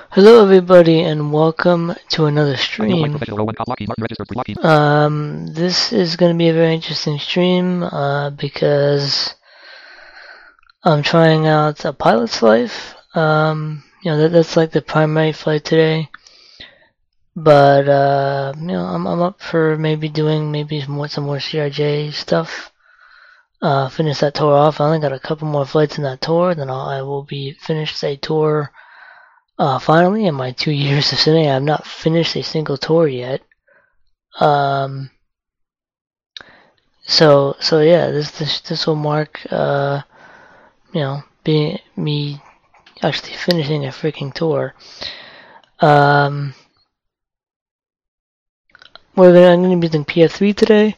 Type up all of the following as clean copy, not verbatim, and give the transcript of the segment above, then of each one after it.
Hello everybody and welcome to another stream. This is going to be a very interesting stream because I'm trying out a pilot's life. That's like the primary flight today. But I'm up for maybe doing some more CRJ stuff. Finish that tour off. I only got a couple more flights in that tour, then I will be finished a tour. Finally, in my 2 years of sitting, I have not finished a single tour yet. So yeah, this will mark, being me actually finishing a freaking tour. I'm gonna be using PF3 today.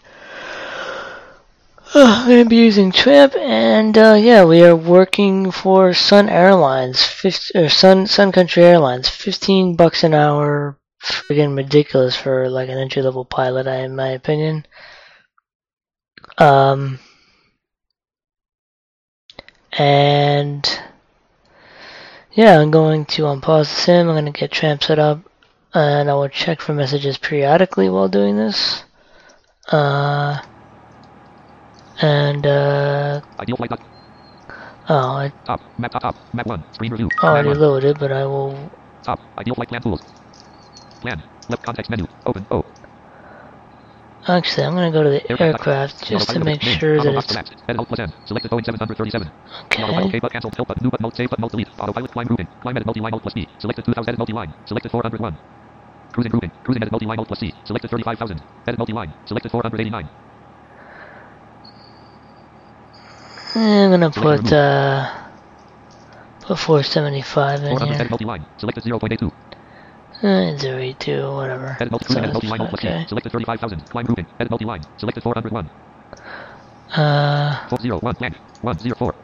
I'm gonna be using Tramp, and yeah, we are working for Sun Airlines, Sun Country Airlines. $15 an hour, friggin' ridiculous for like an entry-level pilot, in my opinion. And yeah, I'm going to unpause the sim. I'm gonna get Tramp set up, and I will check for messages periodically while doing this. Map 1, screen review. Already loaded, but I will. Top, ideal flight plan tools. Plan, left context menu, open, O. Actually, I'm gonna go to the aircraft just to make sure that it's. Select the Boeing 737. Okay. OK but cancel, help button, new button, mode, save button, mode, delete, autopilot, climb grouping, climb edit multi-line, Alt plus D, selected 2000, edit multi-line, selected 401. Cruising grouping, cruising edit multi-line, Alt plus C, selected 35,000, edit multi-line, selected 489. I'm gonna put 475 in here. Edit multi-line, selected 0.82. 082, whatever. Edit multi-line, Alt plus C, selected 35,000, climb grouping, edit multi-line, selected 401. 401, blank, 104.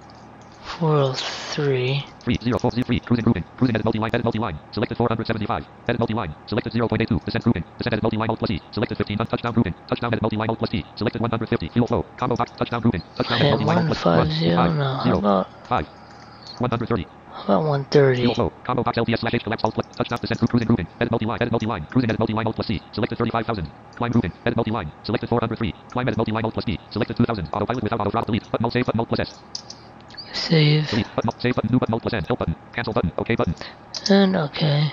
403. 3043, cruising grouping, cruising edit multi-line, selected 475, edit multi-line, selected 0.82, descent grouping, descent edit multi-line, Alt plus E, selected 15, touchdown grouping, touchdown edit multi-line, Alt plus T, selected 150, fuel flow, combo box, touchdown grouping, touchdown edit multi-line, Alt plus 150, no, how about 5, 130. How about 130? Fuel flow, combo box LTS slash H collapse Alt plus, touchdown descent cruising grouping, edit multi-line, cruising edit multi-line, Alt plus C, selected 35,000, climb grouping, edit multi-line, selected 403, climb edit multi-line, Alt plus D, selected 2000, autopilot without auto throttle, delete, button, save button, Alt plus S. Save. Delete button, save button, new button, Alt plus N, help button, cancel button, OK button. And OK.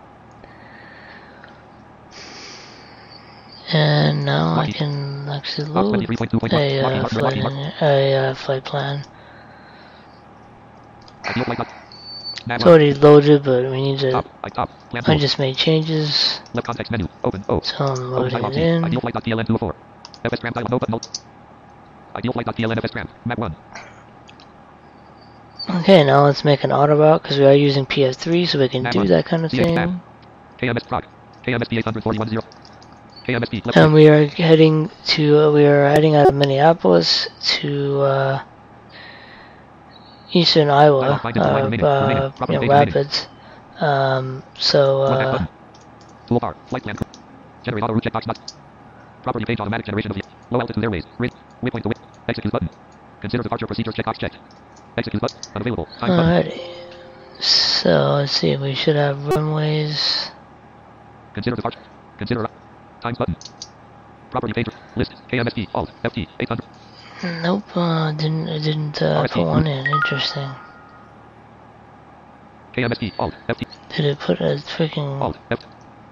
And now I can actually load a flight plan. It's already loaded, but we need to. I just made changes. Left context menu, open, O. So I'm loading it in. Ideal flight.pln 204. FS Tramp dialog, no button. Ideal flight.pln FS Tramp, map 1. Okay, now let's make an auto route because we are using PF3, so we can do that kind of thing. KMS Prague, KMSP 841 KMSP. And we are heading out of Minneapolis to eastern Iowa, Rapids. Toolbar, flight plan. Generate auto route checkbox button. Property page automatic generation of low altitude airways. Waypoint to waypoint. Execute button. Consider departure procedures checkbox checked. Execute button. Unavailable. Time button. So let's see. We should have runways. Consider departure. Consider times button. Property page list. KMSP Alt FT 800. Nope. Didn't put one in. Interesting. KMSP Alt FT. Did it put a freaking Alt FT.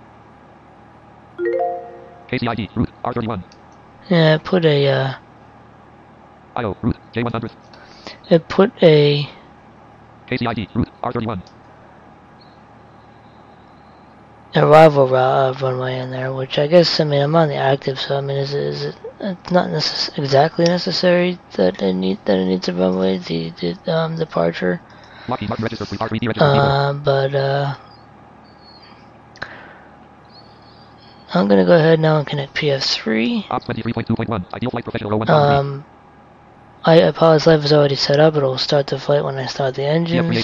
KCID route R31. Yeah, it put a IO route J100. It put a KCID route R31. Arrival runway in there, which I guess, I'm on the active, so is it it's not exactly necessary that it needs a runway, the departure. But I'm gonna go ahead now and connect PF3. I apologize, live is already set up, but it will start the flight when I start the engines.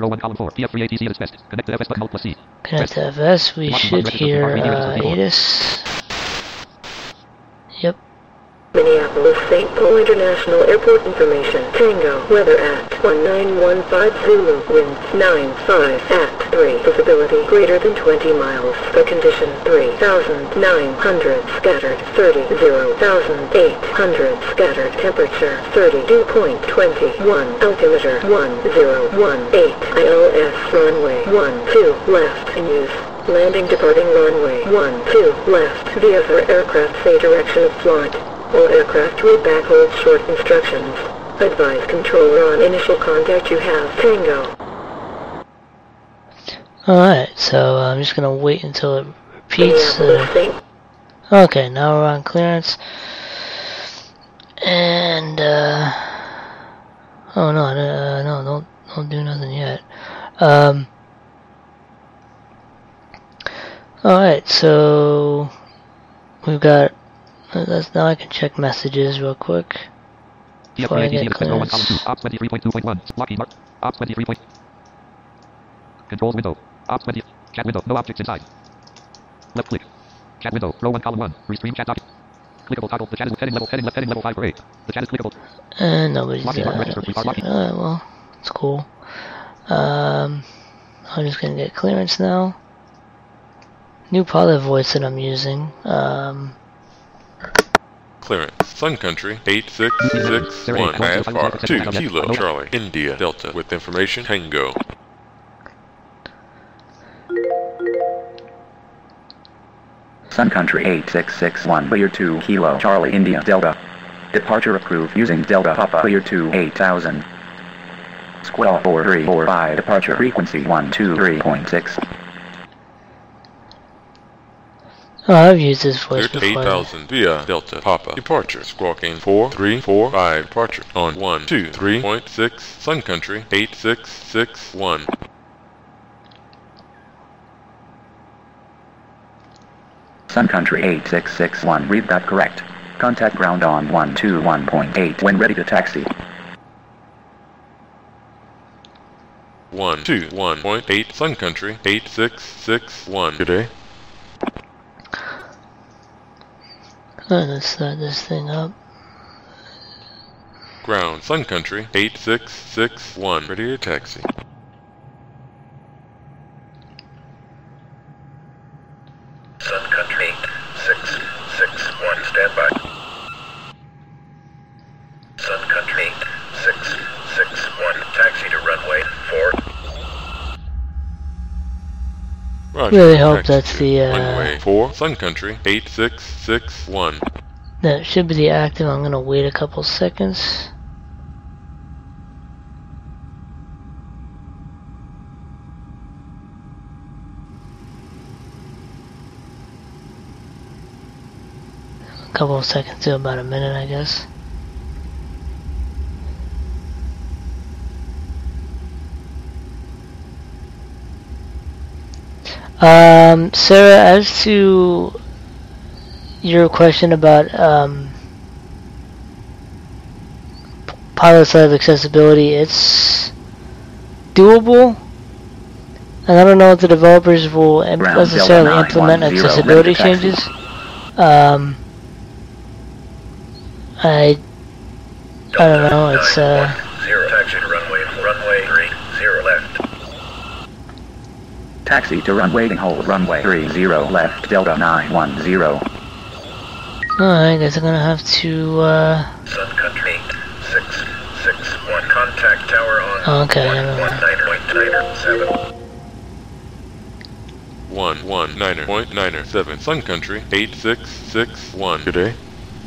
Connect to FS, we should hear ATIS. Yep. Minneapolis-St. Paul International Airport information. Tango. Weather at 1915 Zulu. Wind 95 at 3. Visibility greater than 20 miles. The condition 3,900. Scattered 30. 0,800. Scattered. Temperature 32.21. Altimeter 1018. ILS runway 12 left in use. Landing departing runway 12 left. VFR aircraft say direction of flight. All aircraft read back hold short instructions. Advise controller on initial contact you have. Tango. Alright, so I'm just gonna wait until it repeats. Okay, now we're on clearance. And, oh no, no, don't do nothing yet. Alright, so we've got, now I can check messages real quick before I get clearance. Ops 23.2.1. Lockheed Martin. Ops 23. Controls window. Ops 20. Chat window. No objects inside. Left click. Chat window. Row 1, column 1. Restream chat document. Clickable toggle. The chat is heading level 5 for 8. The chat is clickable. And nobody's Lockheed Martin registered. Alright, well, it's cool. I'm just gonna get clearance now. New pilot voice that I'm using. Clearance. Sun Country 8661 IFR 2 Kilo Charlie India Delta with information Tango. Sun Country 8661 Clear 2 Kilo Charlie India Delta. Departure approved using Delta Papa Clear 2 8000. Squall 4345 departure frequency 123.6. Oh, I've used this voice Clear to before. 8000 via Delta Papa. Departure. Squawking 4345 departure on 123.6 Sun Country 8661. Sun Country 8661 read that correct. Contact ground on 121.8 when ready to taxi. 121.8 Sun Country 8661. Good day. Let's start this thing up. Ground Sun Country 8661. Ready to taxi. Sun Country 8661 standby. Sun Country 8661 taxi to runway 4. Roger. Really hope Taxi that's to the, runway 4 Sun Country 8661. That should be the active. I'm gonna wait a couple seconds. A couple of seconds to about a minute, I guess. Sarah, as to your question about pilot side accessibility, it's doable, and I don't know if the developers will necessarily implement accessibility changes. I don't know. It's 0 taxi to runway 30 left. Taxi to runway and hold runway 30 left Delta 910. I guess I'm gonna have to. Sun Country 661 contact tower on Okay, never mind. 119.97 Sun Country 8661. Good day.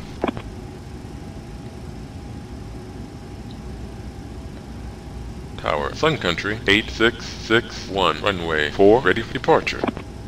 Tower Sun Country 8661. Runway 4 ready for departure.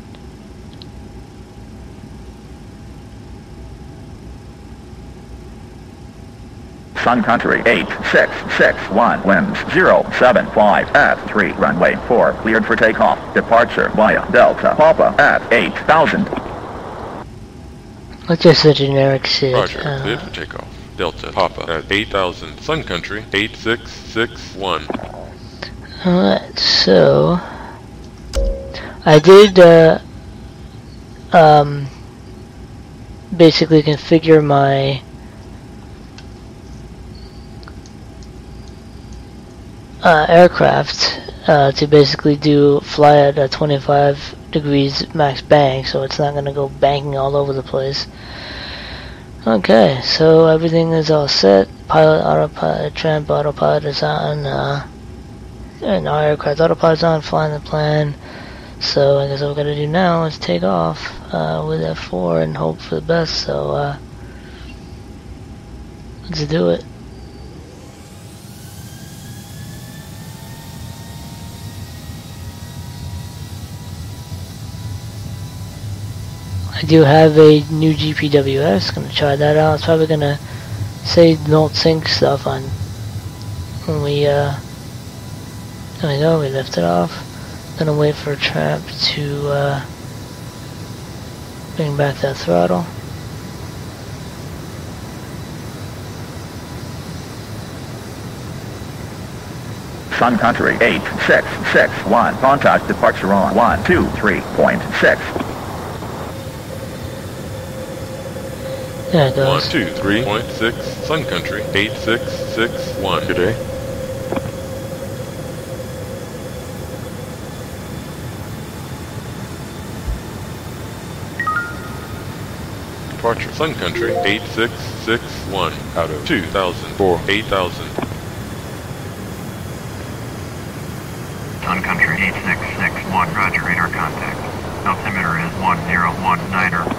Sun Country 8661 winds 075 at 3 runway 4 cleared for takeoff. Departure via Delta Papa at 8000. That's just a generic shit. Roger. Cleared for takeoff. Delta Papa at 8000. Sun Country 8661. Alright, so I did basically configure my aircraft to basically fly at a 25 degrees max bank, so it's not going to go banking all over the place. Okay, so everything is all set. Pilot, autopilot, tramp autopilot is on, and our aircraft autopilot's on, flying the plan. So I guess what we're going to do now is take off with F4 and hope for the best, so let's do it. I do have a new GPWS, gonna try that out. It's probably gonna say don't sync stuff on when we there we go, we lift it off. Gonna wait for Tramp to bring back that throttle. Sun Country 8661. Contact departure on 123.6. There it goes. 123.6 Sun Country 8661. Good day. Departure Sun Country 8661 out of 2000 for 8000. Sun Country 8661, roger, radar contact. Altimeter is 1019er.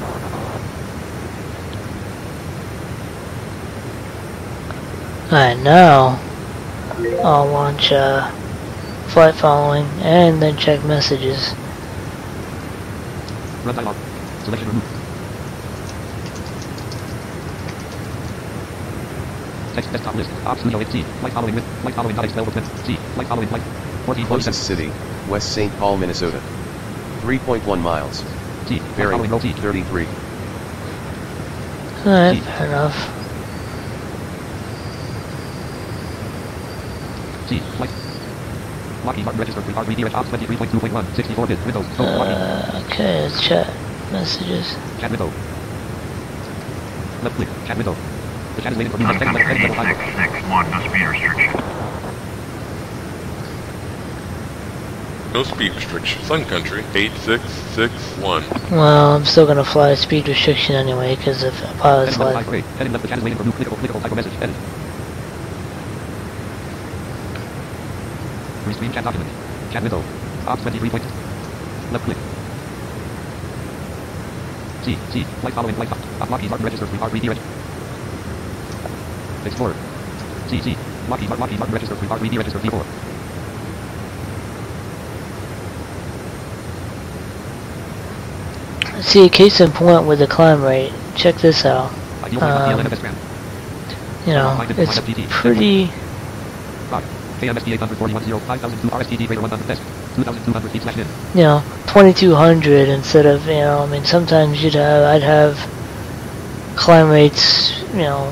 Alright, now I'll launch flight following and then check messages. Run dialog. Selection removed. Text desktop list. Op Studio 8C. Flight following with. Flight following not expelled with C. Flight following flight. 1447. Closest city, West St. Paul, Minnesota. 3.1 miles. C. Bearing Flight following 33. Alright, fair enough. C. Flight. Lockheed Martin registered for RBDH Ops 23.2.1. 64-bit. Windows. Okay, let's chat messages. Chat window. Left click. Chat window. The chat is waiting for new Sun text Country level 5. 8661, no speed restriction. No speed restriction. Sun Country 8661. Well, I'm still gonna fly speed restriction anyway, because if a pilot's Heading left like... 5 grade. Heading left, the chat is waiting for new clickable type of message. Edit. Restream chat document. Chat window. Ops 23. Left click. C. Flight following flight. Lockheed Martin registered for RBD register. Explorer. C. Lockheed Martin registered for RBD register V4. See, case in point with the climb rate, check this out. You know, it's pretty... KMSD 841 5002 RSPD greater 100 test 2200 feet slash in. You know, 2200 instead of, you know, I mean, sometimes I'd have climb rates, you know,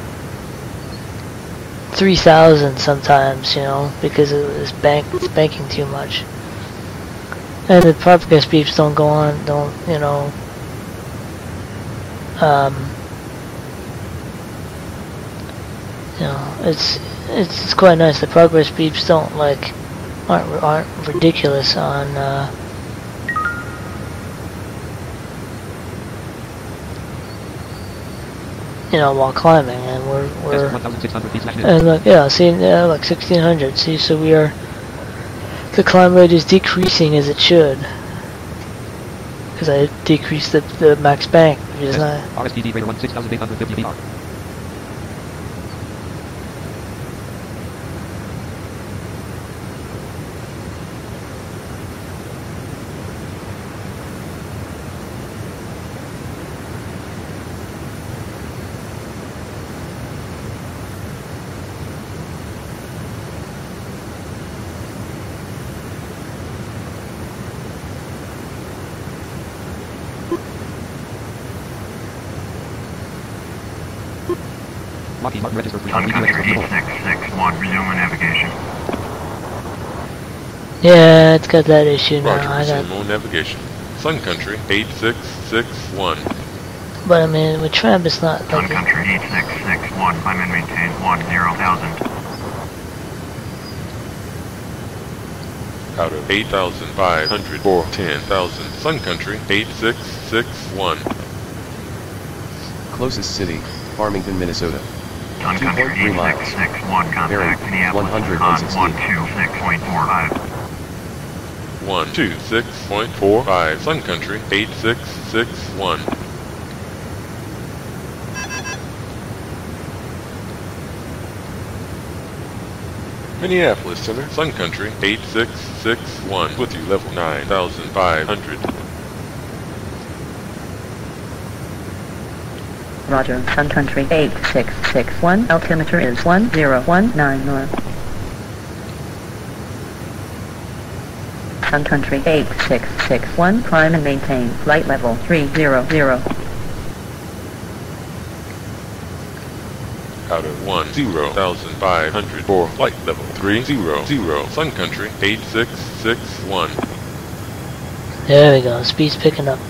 3000 sometimes, you know, because it's banking too much. And the progress beeps don't go on, you know, you know, it's quite nice. The progress beeps aren't ridiculous on you know, while climbing, and we're 1600 feet slash in. and look, yeah, see, like 1600. See, so the climb rate is decreasing as it should, because I decreased the max bank, which is not. RSPD greater 6850 VR. Lockheed Martin registered for Sun RBD Country register V4. 8661, resuming navigation. Yeah, it's got that issue now. Roger, I got, resume on navigation. Sun Country 8661. but I mean, with Tramp, it's not Sun like Country 8661, climb and maintain 10,000. out of 8,500 for 10,000. Sun Country 8661. Closest city, Farmington, Minnesota. Sun Country 2.3 miles. 8661, Bearing, contact Minneapolis 116. on 126.45. 126.45. Sun Country 8661. Minneapolis Center, Sun Country 8661 with you, level 9,500. Roger, Sun Country 8661, altimeter is 1019 north. Sun Country 8661, climb and maintain flight level 300. Out of 10,500 for flight level 300. Sun Country 8661. There we go. Speed's picking up.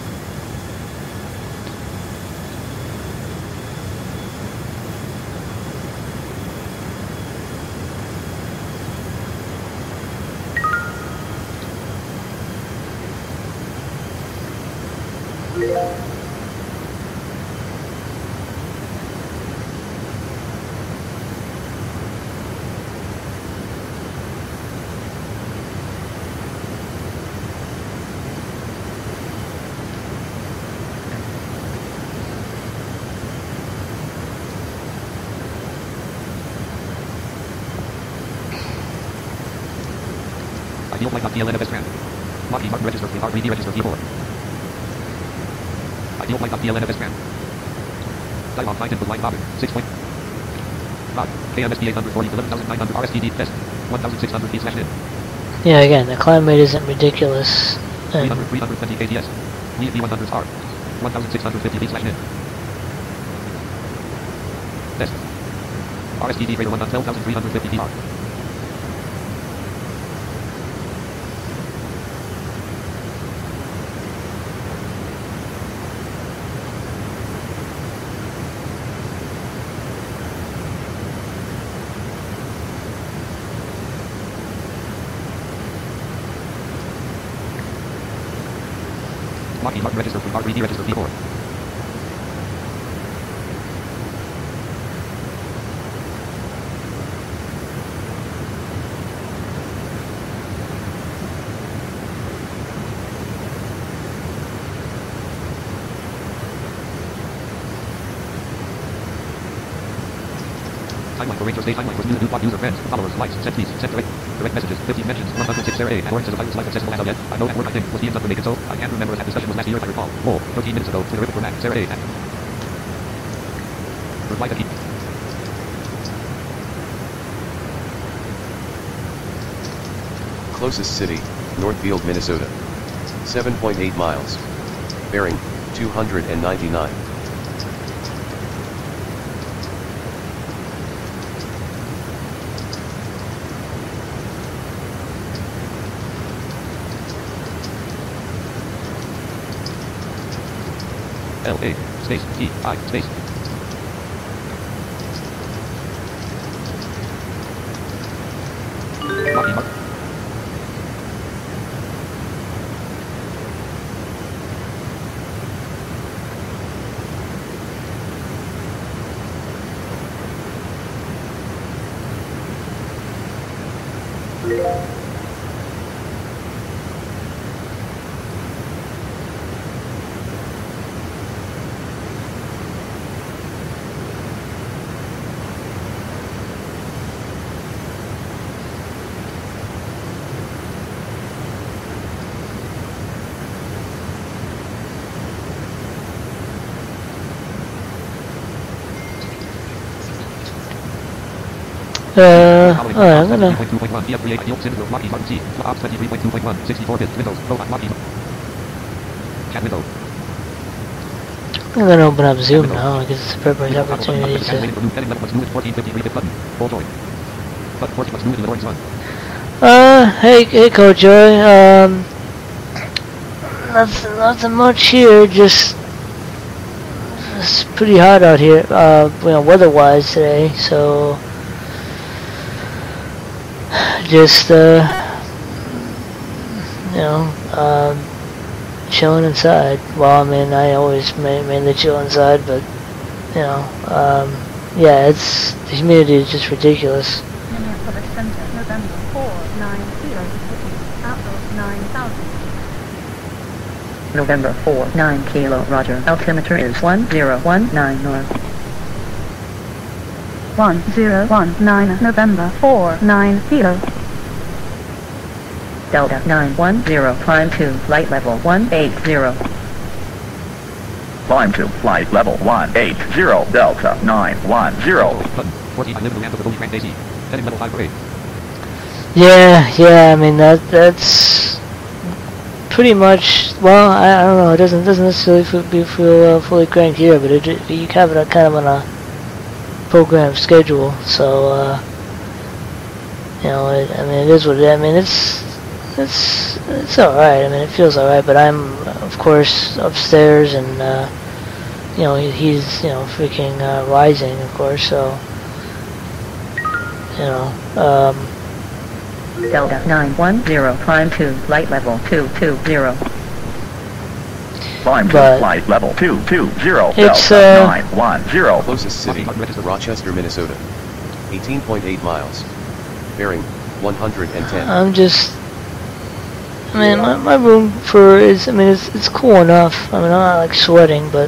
Ideal flight DLNFS Grant. Lockheed Martin register for R3D register V4. Ideal flight DLNFS Grant. Dialog find input line Bobbin. 6 point. Bob. KMSP 840 11,900 RSTD test. 1,600 feet slash in. Yeah, again, the climb rate isn't ridiculous. And 320 KTS. Lead V100 R. 1,650 feet slash in. Test. RSTD greater 12,350 PR. Lockheed Martin register for R3D register V4. Timeline for Ranger Stage timeline for new user friends, followers, likes, sent tweets, sent direct messages, 15 mentions, 106 Sarah A. And Lawrence says a pilot's life accessible as of yet. I know at work I think was being done for naked, so I can't remember if that discussion was last year if I recall. Lol, 13 minutes ago, Twitter for Mac, Sarah A. Reply to keep. Closest city, Northfield, Minnesota. 7.8 miles. Bearing, 299. L-A, space, T-I, space. Lockheed Martin. alright, I'm gonna... 2.1, DF38, Ideal Syndrome, Lockheed Martin C, Ops 23.2.1, 64-bit, Windows, Robot, Lockheed. Chat window. I'm gonna open up Zoom now because it's a perfect opportunity to... Waiting for new heading level, what's new is 1453 bit button. Full join. Button 14, what's new in the Lawrence run. Hey Killjoy, nothing much here, just... It's pretty hot out here, weather-wise today, so... Just, chilling inside. Well, I mean, I always mainly chill inside, but yeah, the humidity is just ridiculous. Minneapolis Center, November 490, outdoors 9,000. November 9 Kilo, Roger. Altimeter is 1019 north. 1019, November 490. Delta 910, climb to flight level 180. Climb to flight level 180, Delta 910. Button. 14. I live in the land of the Holy Grand AC. Heading level 5 grade. Yeah, I mean that's pretty much. Well, I don't know. It doesn't necessarily feel fully cranked here, but you have it kind of on a program schedule. So I mean, it is what it is. I mean, it's all right. I mean, it feels all right. But I'm of course upstairs, and he's freaking rising, of course. So Delta 910, climb to flight level 220. Climb to But flight level 220, it's, Delta 910. Closest city, Rochester, Minnesota. 18.8 miles. Bearing, 110. I'm just. I mean, my room it's cool enough. I mean, I'm not like sweating, but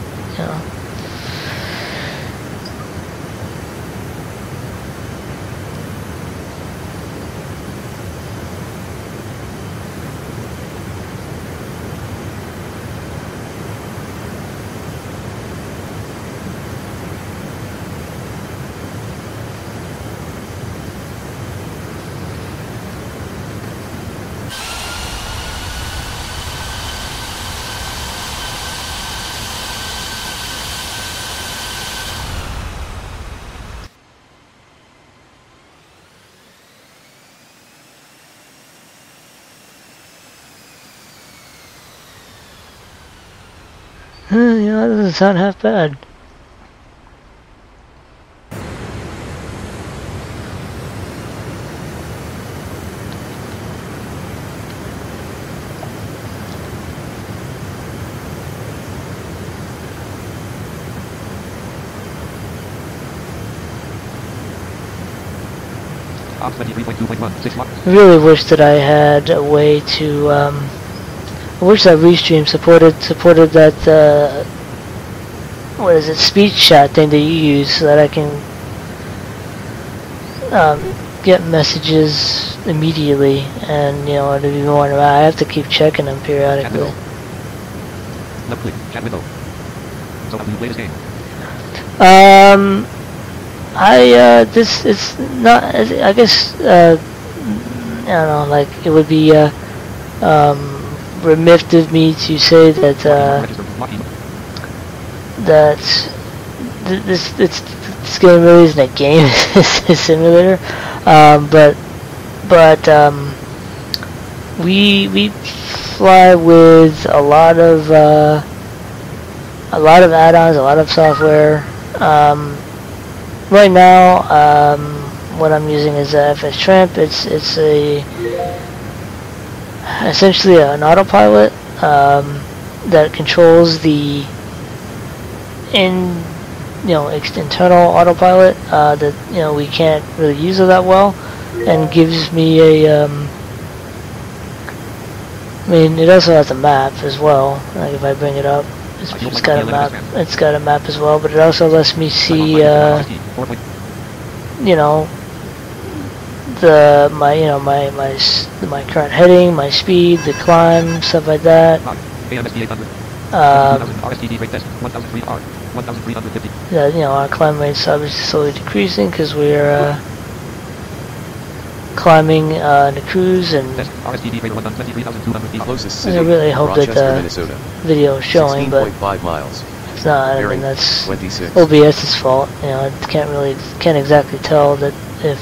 that doesn't sound half bad. Ops 23.2.1. 6 watt. I really wish that I had a way to. I wish that Restream supported that. What is it? Speech chat thing that you use, so that I can get messages immediately, and to be more around. I have to keep checking them periodically. Left click. Chat window. So how do you play this game? It's not. I guess. I don't know. Like it would be remiss of me to say that Register. Lock key. that this game really isn't a game. It's a simulator. But we fly with a lot of add-ons, a lot of software. Right now, what I'm using is FS Tramp. It's essentially an autopilot that controls the internal autopilot that we can't really use it that well, and gives me a I mean, it also has a map as well. Like if I bring it up, it's got a map. It's got a map as well, but it also lets me see my current heading, my speed, the climb, stuff like that. Our climb rate's obviously slowly decreasing because we're climbing the cruise, and I really hope that the video is showing, but it's not. I mean, that's OBS's fault. I can't exactly tell that if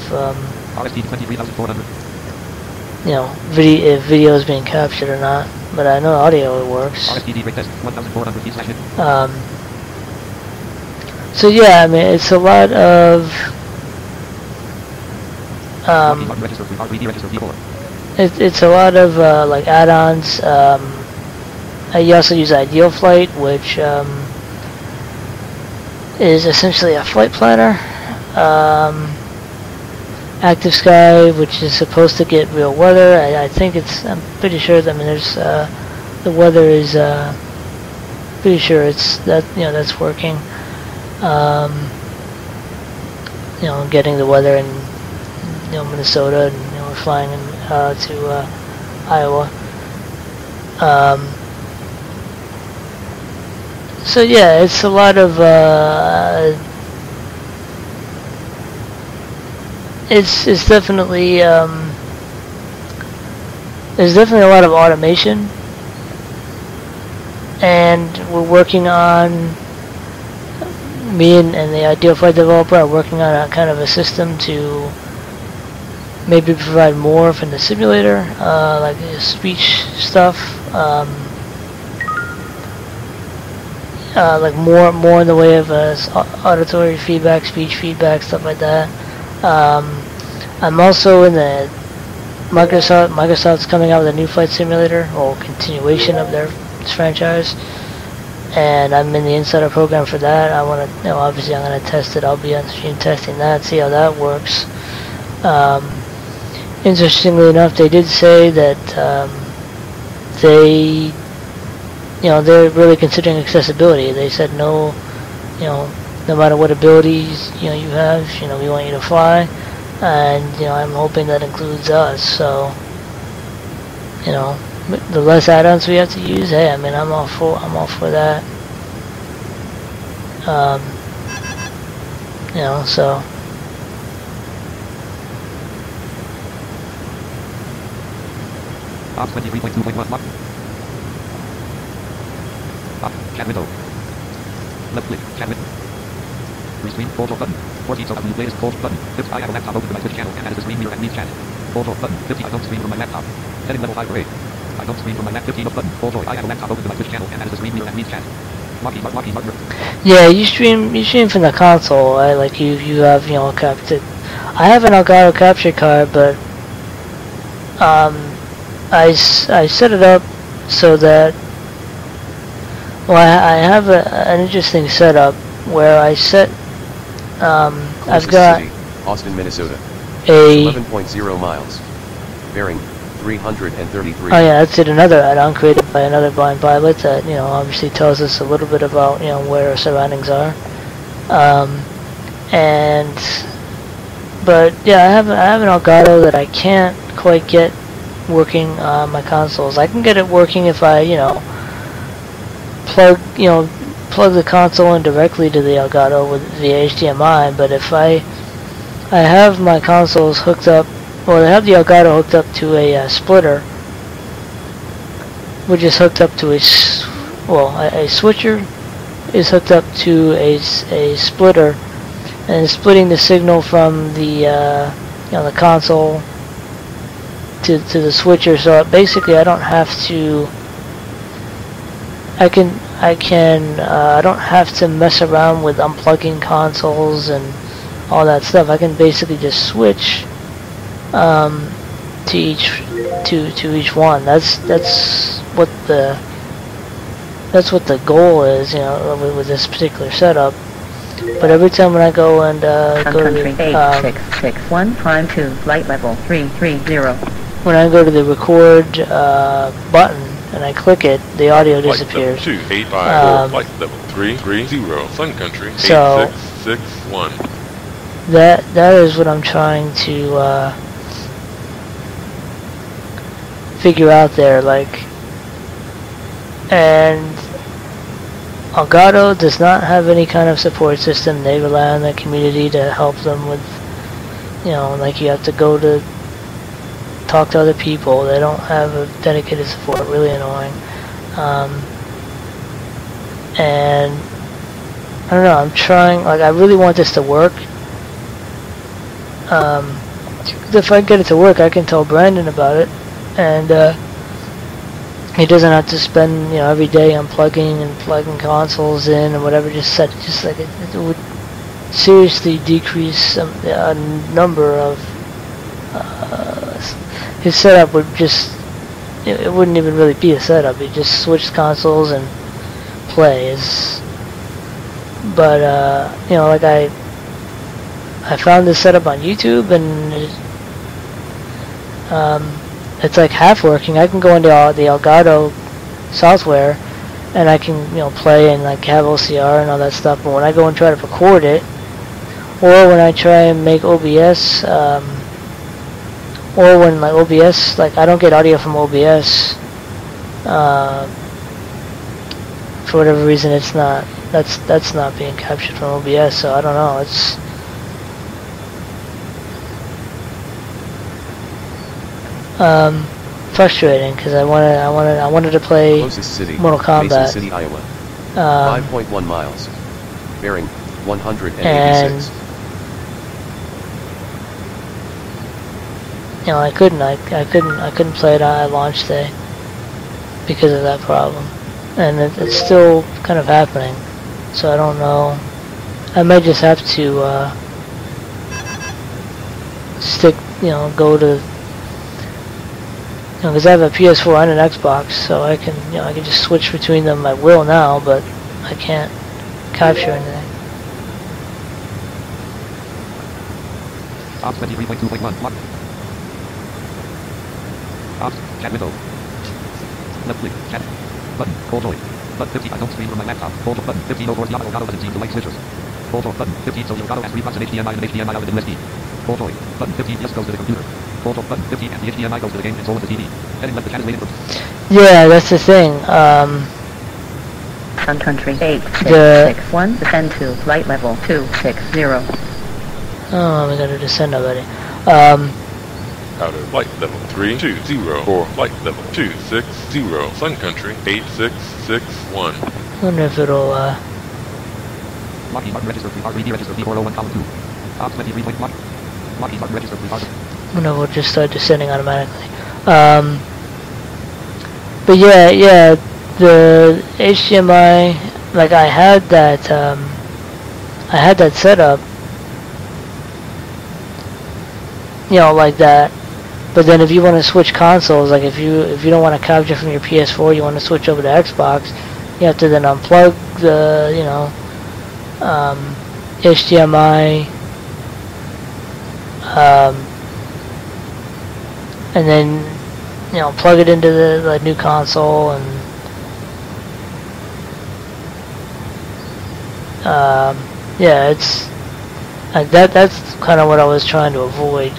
if video is being captured or not, but I know audio it works. So yeah, I mean, it's a lot of it's a lot of like add-ons. You also use Ideal Flight, which is essentially a flight planner. Active Sky, which is supposed to get real weather. I think I'm pretty sure that, I mean, there's the weather is pretty sure it's that, you know, that's working. You know, getting the weather in, you know, Minnesota, and, you know, we're flying in, to Iowa. So yeah, it's a lot of it's definitely there's definitely a lot of automation, and we're working on, me and the Ideal Flight developer are working on a kind of a system to maybe provide more from the simulator, like speech stuff, like more in the way of auditory feedback, speech feedback, stuff like that. I'm also in the Microsoft's coming out with a new flight simulator, or continuation of their franchise, and I'm in the insider program for that. I want to, you know, obviously I'm going to test it. I'll be on stream testing that, see how that works. Interestingly enough, they did say that they, you know, they're really considering accessibility. They said no, you know, no matter what abilities, you know, you have, you know, we want you to fly, and, you know, I'm hoping that includes us. So, you know, the less add-ons we have to use, hey, I mean, I'm all for that. You know, so. Ops 23.2.1 lock. Chat window. Left click, chat window. Restream, photo button. 14 so new latest photo button. 50 I have a laptop open to my Twitch channel and add the screen mirror and leave chat. Photo button. 50 I don't stream from my laptop. Setting level 5 grade. I don't stream from my laptop. 15 button. Photo I have a laptop open to my Twitch channel and add the screen mirror and leave chat. Locky button. Yeah, you stream from the console, right? Like you have, you know, captured. I have an Elgato capture card, but I set it up so that, well, I have an interesting setup where I set, I've got City, Austin, Minnesota. a 11.0 miles. Bearing 333. Oh yeah, that's it. Another add-on created by another blind pilot that, you know, obviously tells us a little bit about, you know, where our surroundings are. But yeah, I have an Elgato that I can't quite get working on my consoles. I can get it working if I, you know, plug the console in directly to the Elgato via HDMI. But if I have my consoles hooked up, or I have the Elgato hooked up to a splitter, which is hooked up to a switcher is hooked up to a splitter, and is splitting the signal from the you know, the console to the switcher. So basically, I don't have to. I don't have to mess around with unplugging consoles and all that stuff. I can basically just switch to each one. That's what the goal is, you know, with this particular setup. But every time when I go and go to the 8661 climb to flight level 330. When I go to the record button and I click it, the audio disappears. Flight level 285 flight level 330 Sun Country 8661. That is what I'm trying to figure out there, like, and Elgato does not have any kind of support system. They rely on the community to help them with, you know, like you have to go to talk to other people. They don't have a dedicated support. Really annoying. And I don't know, I'm trying, like, I really want this to work. If I get it to work, I can tell Brandon about it, and he doesn't have to spend, you know, every day unplugging and plugging consoles in and whatever. Just like it would seriously decrease a number of his setup would just, it wouldn't even really be a setup. He just switched consoles and plays. But you know, like I found this setup on YouTube, and it's like half working. I can go into the Elgato software, and I can, you know, play and like have OCR and all that stuff. But when I go and try to record it, or when I try and make OBS, or when like OBS, like I don't get audio from OBS. For whatever reason, it's not. That's not being captured from OBS. So I don't know. It's frustrating because I wanted to play Closest city, Mortal Kombat. Mason City, Iowa. 5.1 miles. Bearing 186. And you know, I couldn't play it on launch day because of that problem, and it's still kind of happening. So I don't know. I might just have to go to, because I have a PS4 and an Xbox, so I can just switch between them at will now, but I can't capture anything. Ops 23.2.1. Ops, chat window. Left click, chat. Button, call join. Button 50, I don't stream from my laptop. Call button 15, over Elgato doesn't seem to like switchers. Call join, button 15, so Elgato has 3 bucks and HDMI and HDMI out with USB. Call join, button 15, yes goes to the computer. Call join, button 15, and the HDMI goes to the game console and the TV. Heading left, the chat is waiting for. Yeah, that's the thing. Sun Country 8661, descend to flight level 260. Oh, we gotta descend already. Out of flight level 320 for flight level 260, Sun Country 8661. I wonder if it'll, Lockheed Martin register 3R3D register P401 column 2. Ops 23. Lockheed Martin register 3R. I wonder if we'll just start descending automatically. But yeah, the HDMI, like I had that set up, you know, like that. But then if you want to switch consoles, like if you don't want to capture from your PS4, you want to switch over to Xbox, you have to then unplug the, you know, HDMI, and then, you know, plug it into the new console, and yeah, it's like that's kind of what I was trying to avoid.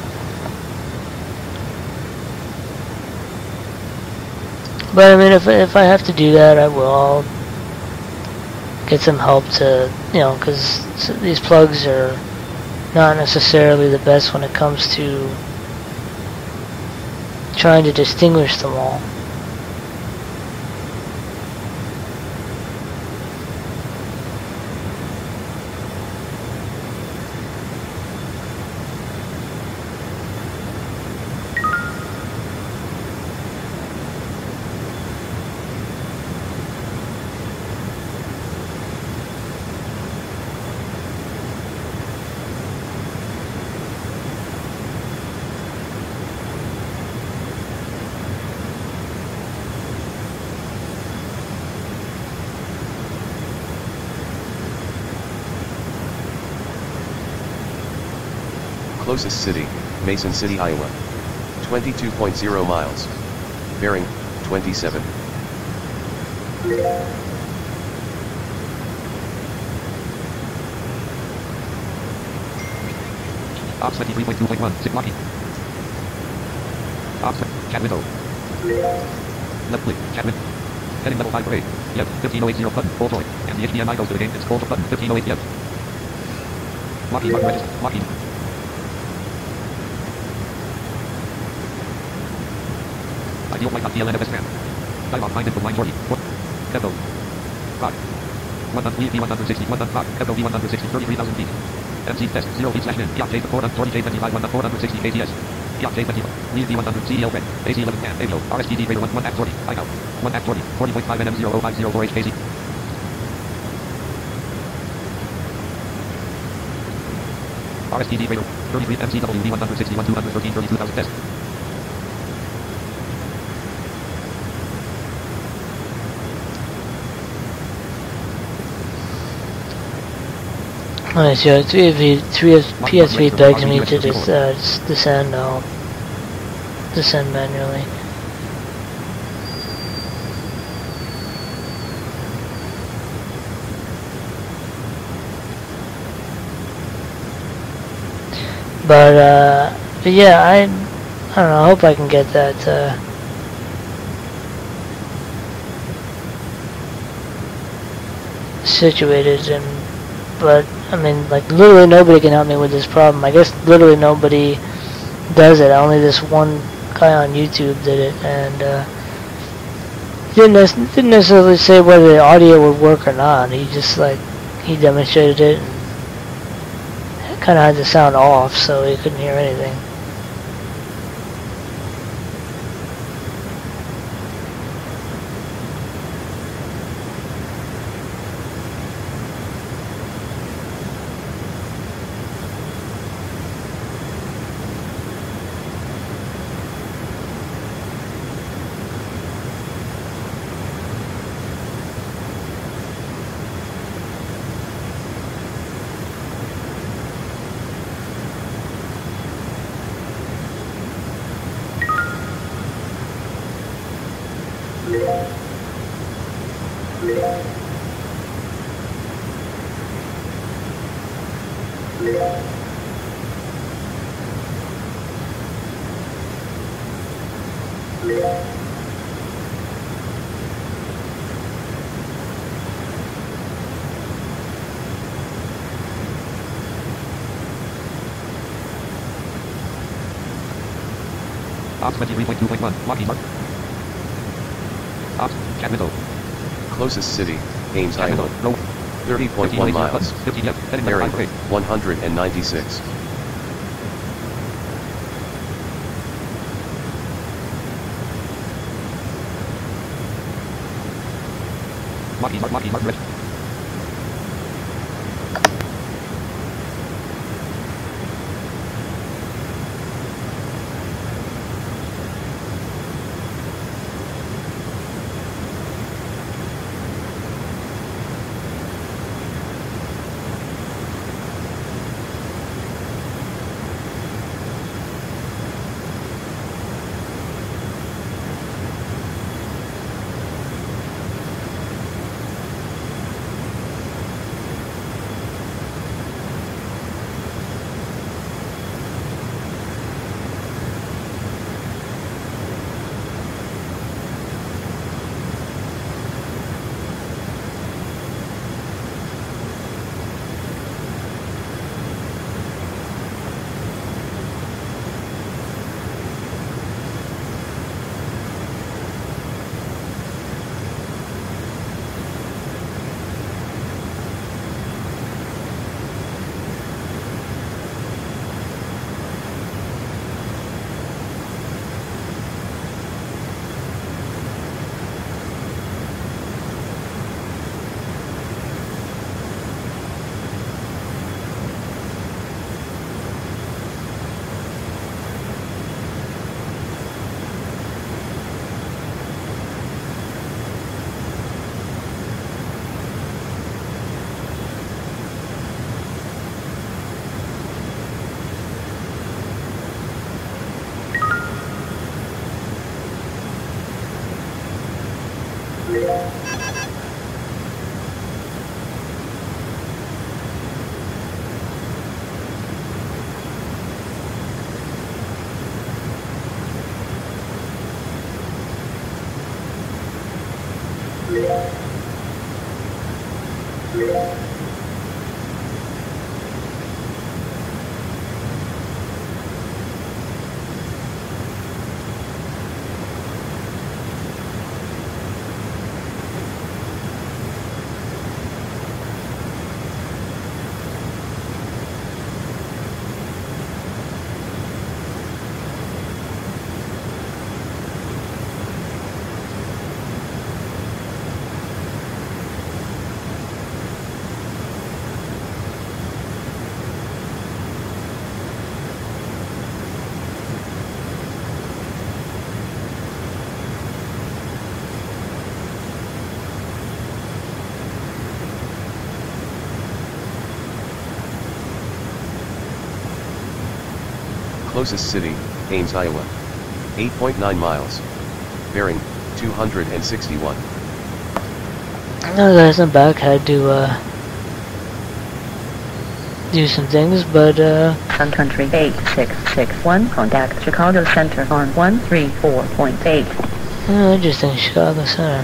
But I mean, if I have to do that, I will. I'll get some help to, you know, because these plugs are not necessarily the best when it comes to trying to distinguish them all. Closest city, Mason City, Iowa. 22.0 miles. Bearing 27. Ops 23.2.1. Zip Lockheed. Ops chat window. Left click, chat window. Heading level 5 parade. Yep, 15080 button, full join. And the HDMI goes to the game, it's full button, 1508 yep. Lockheed Martin register, Lockheed. Ideal flight on DLNFS fan. Dialog find info line 40. Echo. 5. 100 V160, 105, Echo V160, 33,000 feet. MC test, 0 feet slash min, J 440 J 25, 460 KTS. J 20, Lead V100, CEL red, AC 11 can, AVO, RSTD greater 1 at 40, ICO. 1 at 40, 40.5 NM 00504 HKZ. RSTD greater, 33 MCW V160, 1213, 32,000 test. Alright, so if PS3 begs me to descend, I'll descend manually. But yeah, I don't know, I hope I can get that, situated, but, I mean, like, literally nobody can help me with this problem. I guess literally nobody does it. Only this one guy on YouTube did it, and, didn't necessarily say whether the audio would work or not. He just, like, he demonstrated it, and kind of had the sound off, so you couldn't hear anything. Ops 23.2.1. Lockheed Martin. Ops. Chat window. Closest city, Ames, Iowa. No. 30.1 miles. 50 left. Heading Bearing, 5 196. Lockheed Martin, red. Closest city, Ames, Iowa. 8.9 miles. Bearing, 261. No, guys, I'm back. Had to do some things, but Sun Country 8661, contact Chicago Center on 134.8. Interesting, Chicago Center.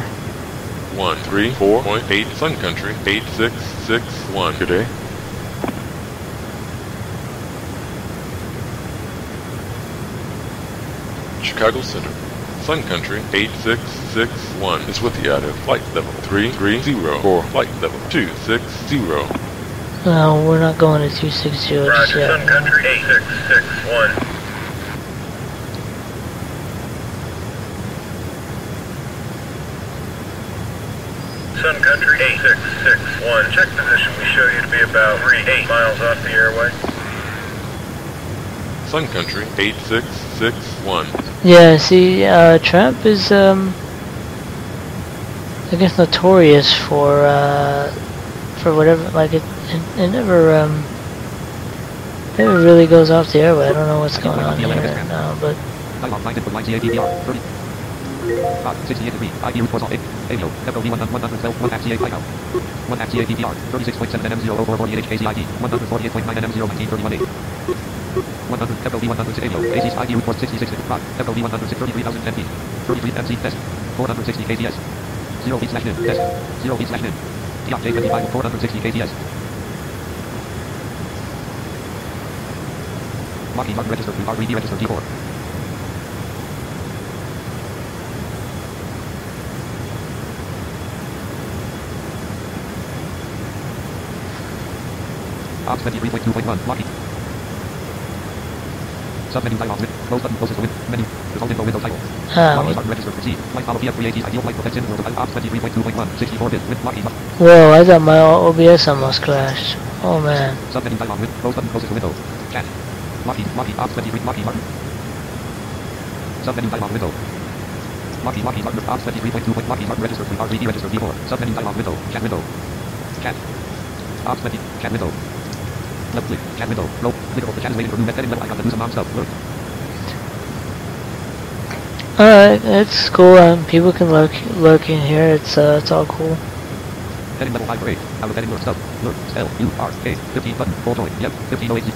134.8 Sun Country 8661. Good day. Chicago Center. Sun Country 8661 is with you at a flight level 330 for flight level 260. No, we're not going to 260 just Roger, yet. Sun Country 8661. Sun Country 8661. Check position. We show you to be about 8 miles off the airway. Sun Country 8661. Yeah, see, Trump is, I guess, notorious for whatever, like, it never really goes off the airway. I don't know what's going on here right now, but... Lockheed Martin registered, RED registered, D4. Ops 23.2.1, Lockheed. Submenu dialog, close button closes the menu, result info window title. Lockheed Martin registered, C, flight follow PF380's ideal flight protection world, Ops 23.2.1, 64-bit, with Lockheed Martin. Whoa, I thought my OBS almost crashed. Oh man. Submenu dialog, close button closes the window. Chat. Lockheed Ops 23, Lockheed Martin. Submenu dialog window. Lockheed Martin Ops 23.2. Lockheed Martin registered, RED registered, D4. Submenu dialog window. Chat window. Chat. Ops 20. Chat window. Left click. Chat window. Roll. Clickable. The chat is waiting for new method. Level icon to do some mom stuff. Look. Alright, it's cool. People can lurk in here. It's all cool. Heading level 5 for 8. Out of heading lurk stuff. Lurk. L-U-R-K. 15 button. Full join. Yep. 1508.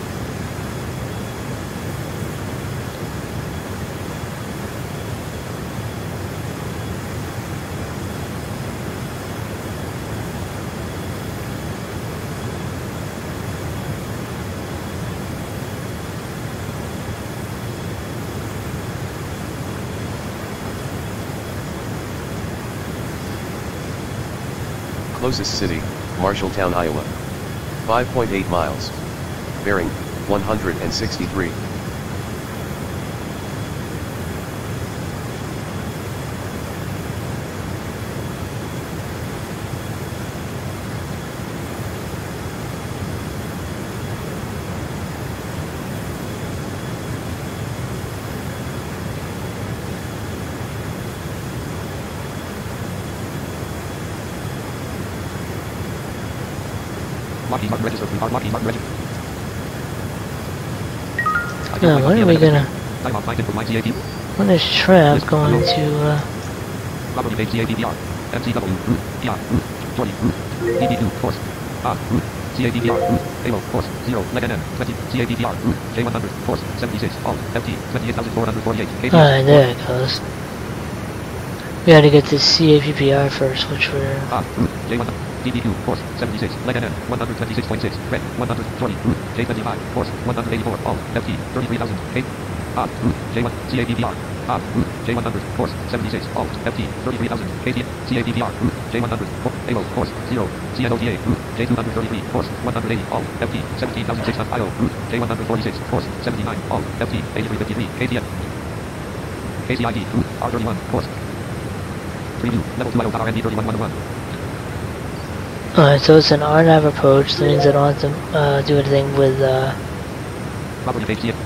Closest city, Marshalltown, Iowa. 5.8 miles. Bearing, 163. Lockheed Martin registered, Lockheed Martin registered. Now, when are we gonna... Dialog find info, my CAP. When is Tramp going to, Property page CAPPR. MCW, PR, 20, DB2, course. CAPPR, Halo, course, 0, LEGNM, 20, CAPPR, J100, course, 76, all, FT, 28,448, Alright, there it goes. We gotta get this CAPPR first, which we're... J100, DB2, course, 76, LEGNM, 126.6, red, 120, J25, course, 184, all, FT, 33,000, K, J1, CAPPR, J100, course, 76, all, FT, 33,000, KT, CAPPR, J100, Halo, course, 0, CNOTA, J233, course, 180, all, FT, 17,600, IO, J146, course, 79, all, FT, 8353, KTF, KCID, R31, course, preview, level 2 IO, RND 31111. Alright, so it's an RNAV approach. That means I don't have to do anything with, Property page CF.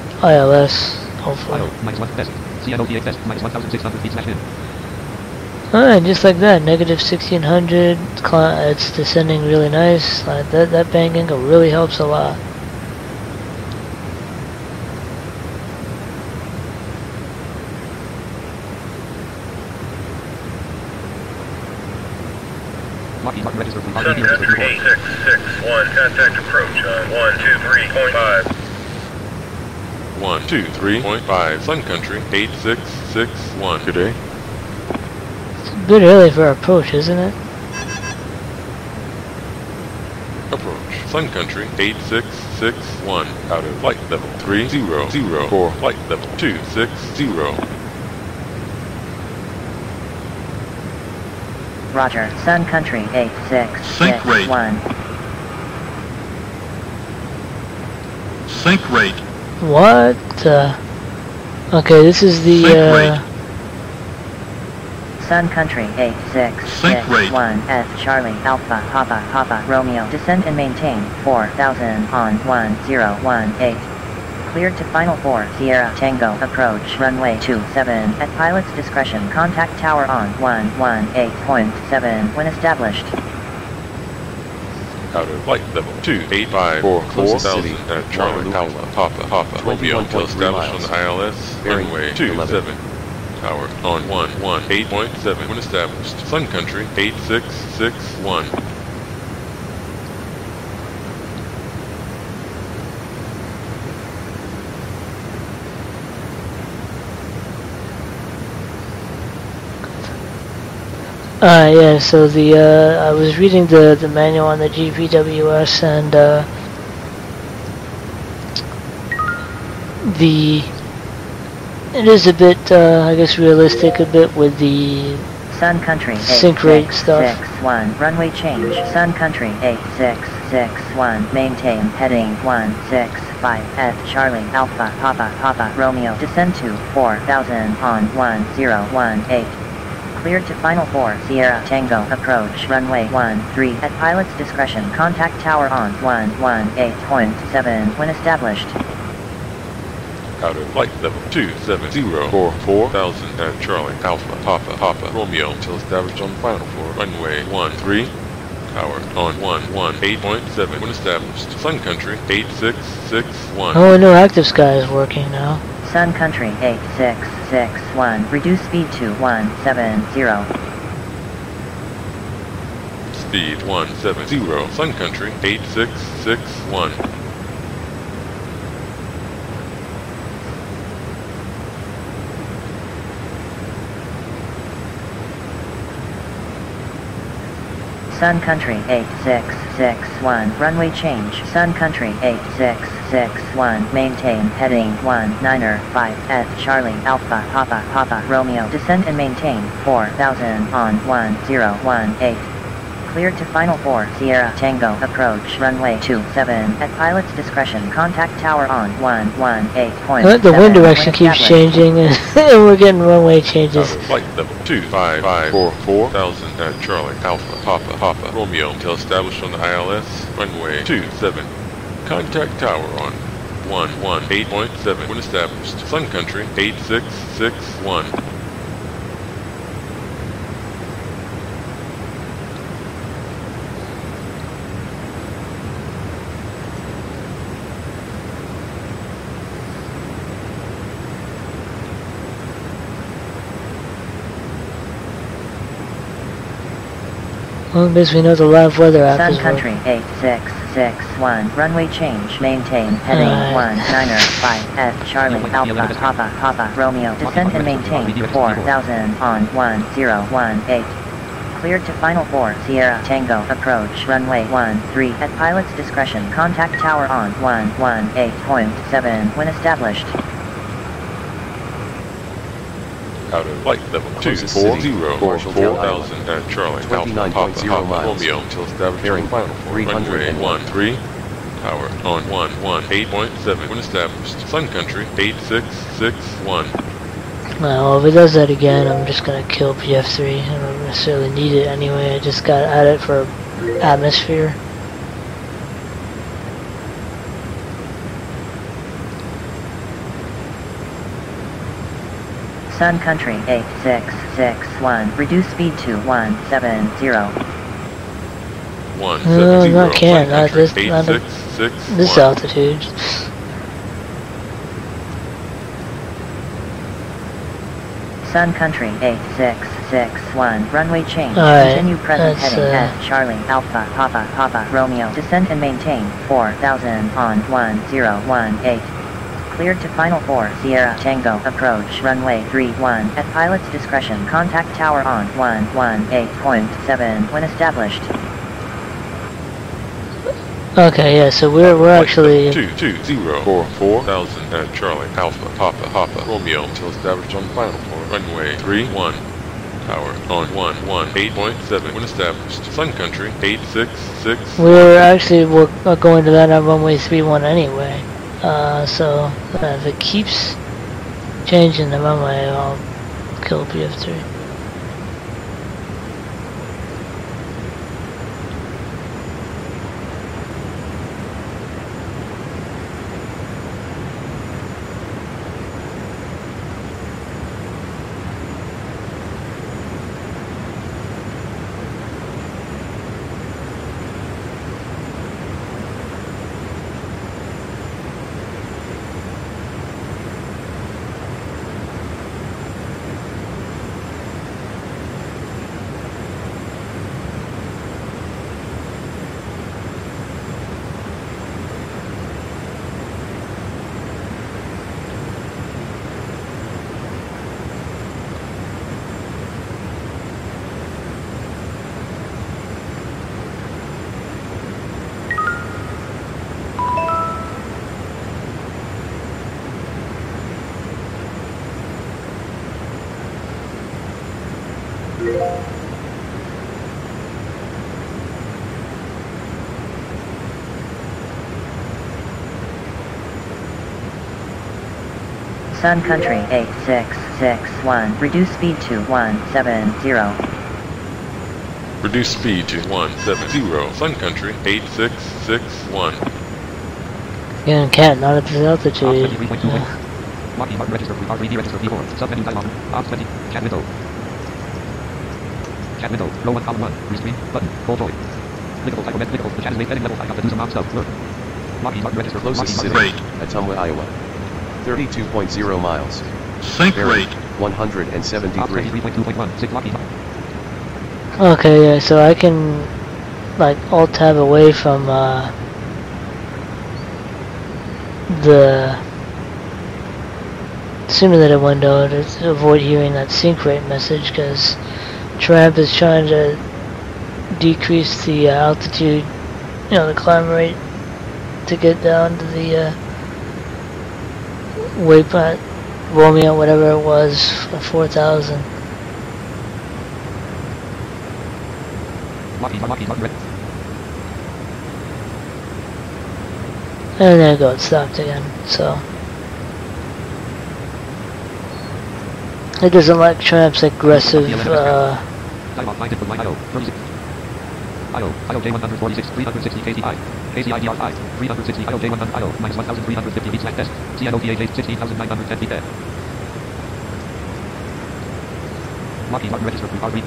ILS, hopefully. IO, -1 test. CNOTA test, -1600 feet /in. Alright, just like that, negative 1600. It's descending really nice. That bank angle really helps a lot. Lockheed Martin registered fleet Sun RPD registered Country 34. 8661, contact approach on 123.5. 123.5 Sun Country 8661. Good day. It's a bit early for our approach, isn't it? Approach Sun Country 8661 out of flight level 300 for flight level 260. Roger. Sun Country Sync rate. 8661. Sync rate. What? Okay, this is the, Sync rate. Sun Country Sync rate. 8661 at Charlie Alpha Papa Romeo. Descend and maintain 4000 on 1018. Cleared to final 4 Sierra Tango. Approach runway 27 at pilot's discretion. Contact tower on 118.7 when established. Out of flight level 285 for Closest 4000 city, at Charlie Guadalupe. Alpha Papa Romeo until 21.3 established on miles. the ILS Bearing runway 11. 27. Tower on 118.7 when established. Sun Country 8661. Yeah, so I was reading the manual on the GPWS, and it is a bit, I guess, realistic a bit with the Sun Country sync rate stuff. 8661. Runway change. Sun Country 8661. Maintain heading 165 at Charlie Alpha Papa Romeo. Descend to 4000 on 1018. Cleared to final 4 Sierra Tango. Approach runway 13 at pilot's discretion. Contact tower on 118.7 when established. Out of flight level 270 for 4000 at Charlie Alpha Papa Romeo until established on the final floor. Runway 13. Tower on 118.7 when established. Sun Country 8661. Oh, no, Active Sky is working now. Sun Country 8661. Reduce speed to 170. Speed 170. Sun Country 8661. Sun Country 8661. Runway change. Sun Country 8661. Maintain heading 195 at Charlie Alpha Papa Romeo. Descend and maintain 4000 on 1018. Cleared to final 4 Sierra Tango. Approach runway 27 at pilot's discretion. Contact tower on 118.7. The wind direction when keeps established. changing, and we're getting runway Out changes. of flight level 255 for 4000 at Charlie Alpha Papa Romeo until established on the ILS. Runway 27. Contact tower on 118.7 when established. Sun Country 8661. Well, at least we know the live weather app Sun is Country working. 8661. Runway change. Maintain heading 195 at Charlie Alpha Papa Romeo. Descend and maintain 4000 on 1018. Cleared to final 4 Sierra Tango. Approach runway 13 at pilot's discretion. Contact tower on 118.7 when established. Out of flight level Closest 240 city, for Marshall Dale 4000 at Charlie Alpha 29.0 Papa miles. Romeo until established on Bearing the final floor. 301. Runway 13. Tower on 118.7 when established. Sun Country 8661. Well, if it does that again, I'm just gonna kill PF3. I don't necessarily need it anyway. I just got at it for atmosphere. Sun Country 8661. Reduce speed to 170. 170. No, I can't. Sun Not Country, this, not at 8661. this altitude. Sun Country 8661. Runway change. Alright, Continue present that's, heading at Charlie Alpha Papa Papa Romeo. Descend and maintain 4000 on 1018. Cleared to final 4 Sierra Tango. Approach runway 31 at pilot's discretion. Contact tower on 118.7 when established. Okay, yeah, so we're actually 220 for 4000 at Charlie Alpha Papa Papa Romeo until established on final for runway 31. Tower on 118.7 when established. Sun Country 866. we're going to that on runway 31 anyway. So if it keeps changing the runway, I'll kill PF3. Sun Country 8661. Reduce speed to 170. Reduce speed to 170. Sun Country 8661. Again, cat, not at this altitude. Lockheed Martin register R3D register V4. Submenu dialog. Ops 20. Cat window. Cat window. Row 1 column 1. Rescreen. Button. Full void. Clickable type of clickable. The chat is made heading level 5 of the Newsom stub. Blur. Lockheed Martin register. Closest city, Lockheed Ottumwa, Iowa. 32.0 miles. Sync Bearing, rate. 173. 23.2.1. 6 Lockheed Martin. Okay, yeah, so I can like alt tab away from the simulator window to avoid hearing that sync rate message, because Tramp is trying to decrease the altitude, you know, the climb rate to get down to the waypoint Romeo, whatever it was, for 4,000. Lockheed Martin. And there you go, it stopped again, so. It doesn't like Tramp's aggressive, Dialog find input line IO. 36. IO J146 360 KCI. KCI DR5 360 IO J100 IO minus 1350 beats lag test. CNOVA 16910 feet there. Lockheed Martin register for R3.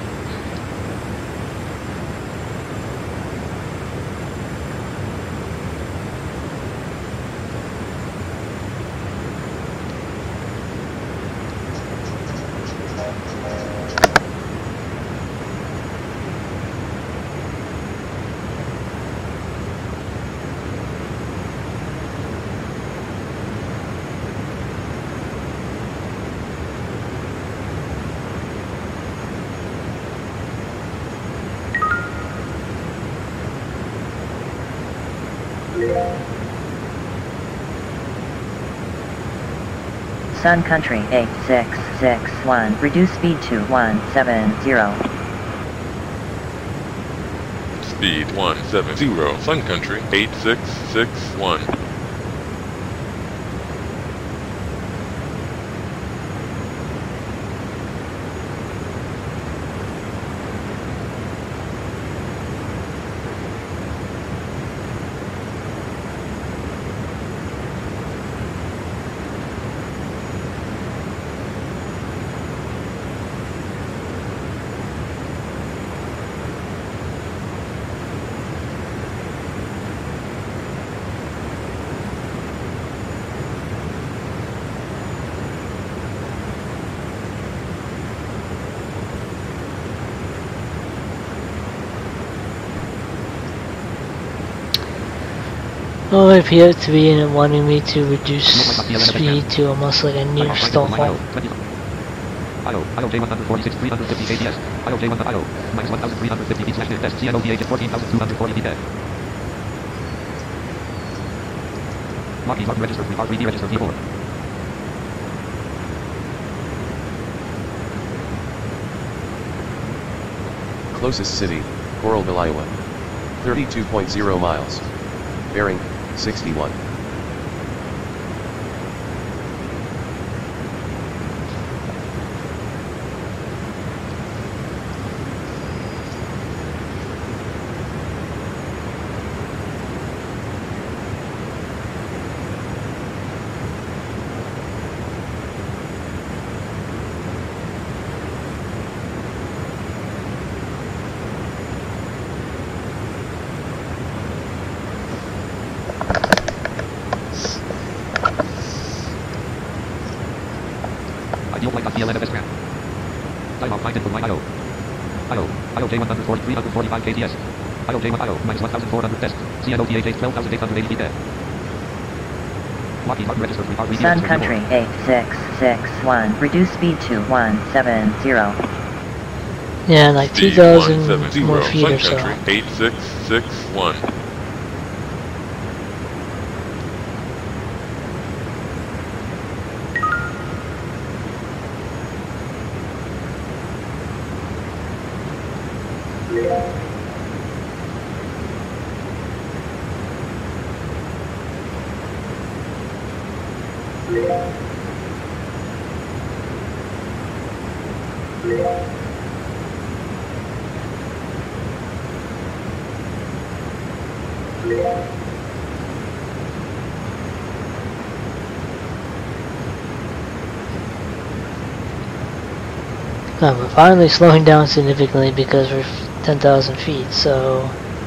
Sun Country 8661. Reduce speed to 170. Speed 170. Sun Country 8661. Oh, it appeared to be in wanting me to reduce speed to almost like a near stall point. IOJ 146, 350 kts. IOJ 1 IO, minus 1350 feet slash test. CNOVH 14,240 feet. Lockheed Martin registered 3 R3D registered V4. Closest city, Coralville, Iowa. 32.0 miles. Bearing, 61. Ideal flight CLNFS ramp. Time off flight from IO. IOJ 140, 345 kts. IOJ 1 IO, minus 1400 test. CNOTH 12,880 feet. Lockheed Martin registered 3 R3D Sun Country 8661. Reduce speed to 170. Yeah, like 2,000 more feet Sun or so. Country 8661. We're finally slowing down significantly because we're 10,000 feet, so...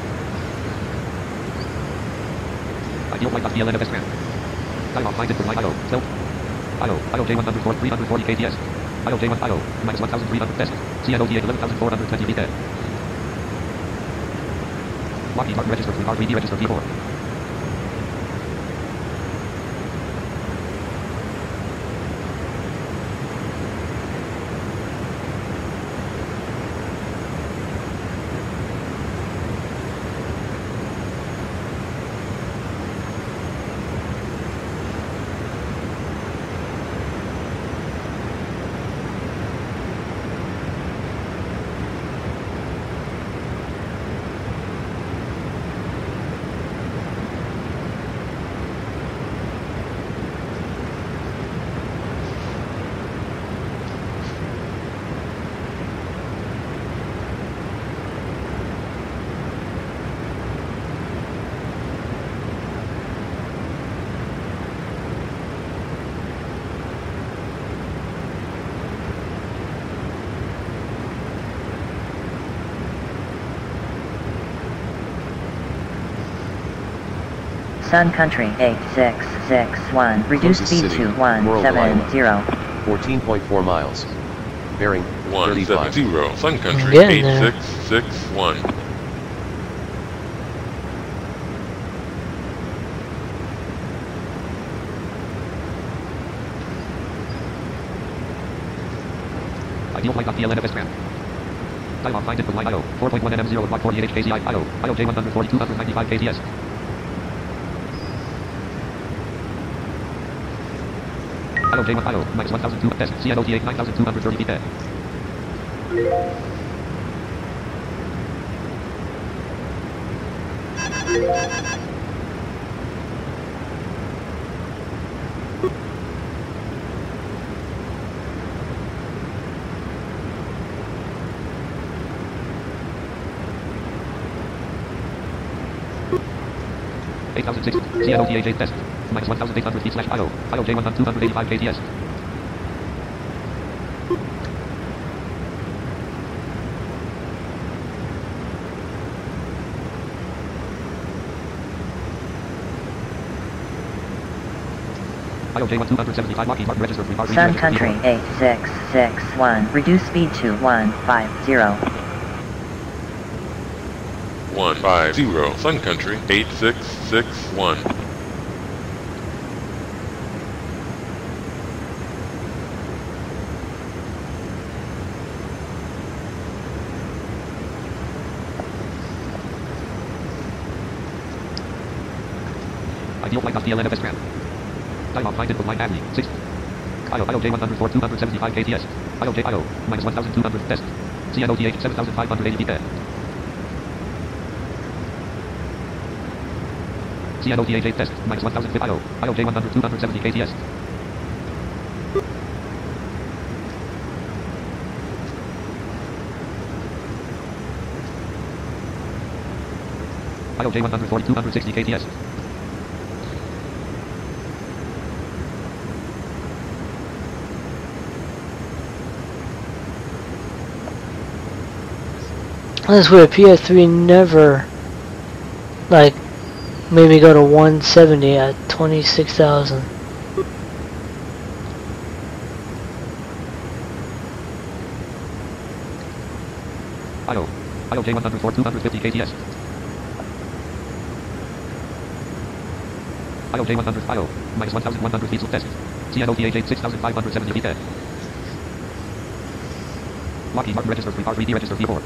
Ideal flight CLNFS ramp. Time off flight from IO. IOJ 104, 340 kts. IOJ 1 IO, minus 1300 test. CNOVH 11,420 feet. Lockheed Martin registered 3 R3D registered V4. Sun Country 8661. Reduce Closest speed city, to Coralville, 170. Iowa. 14.4 miles. Bearing, 35. 170. Sun Country Getting there. 8661. Ideal flight CLNFS ramp. Time off flight from IO. 4.1 NM0 at Mach 48 HKCI IO. IOJ 140, 295 kts. IOJ 1 IO, minus 1,002 test. CNOTH 9,230 feet. CNOTH test. Minus 1,800 feet slash IO. IOJ 1,285 kts. IOJ 1,275 Lockheed Martin registered 3 R3D Sun registered Country V4. 8661. Reduce speed to 150. 150. Sun Country 8661. TLNFS ramp. Dialog find input line Adley. 6. IOJ 104 275 KTS. IOJ IO minus 1200 test. CNOTH 7580 PK. CNOTH test minus 1050 IO. IOJ 100 270 KTS. IOJ 140 260 KTS. That's weird. PS3 never, like, made me go to 170 at 26,000. IOJ 104 250 KTS. IOJ 100 IO minus 1100 feet test. CNOTH 6570 PK. Lockheed Martin register 3 R3D register V4.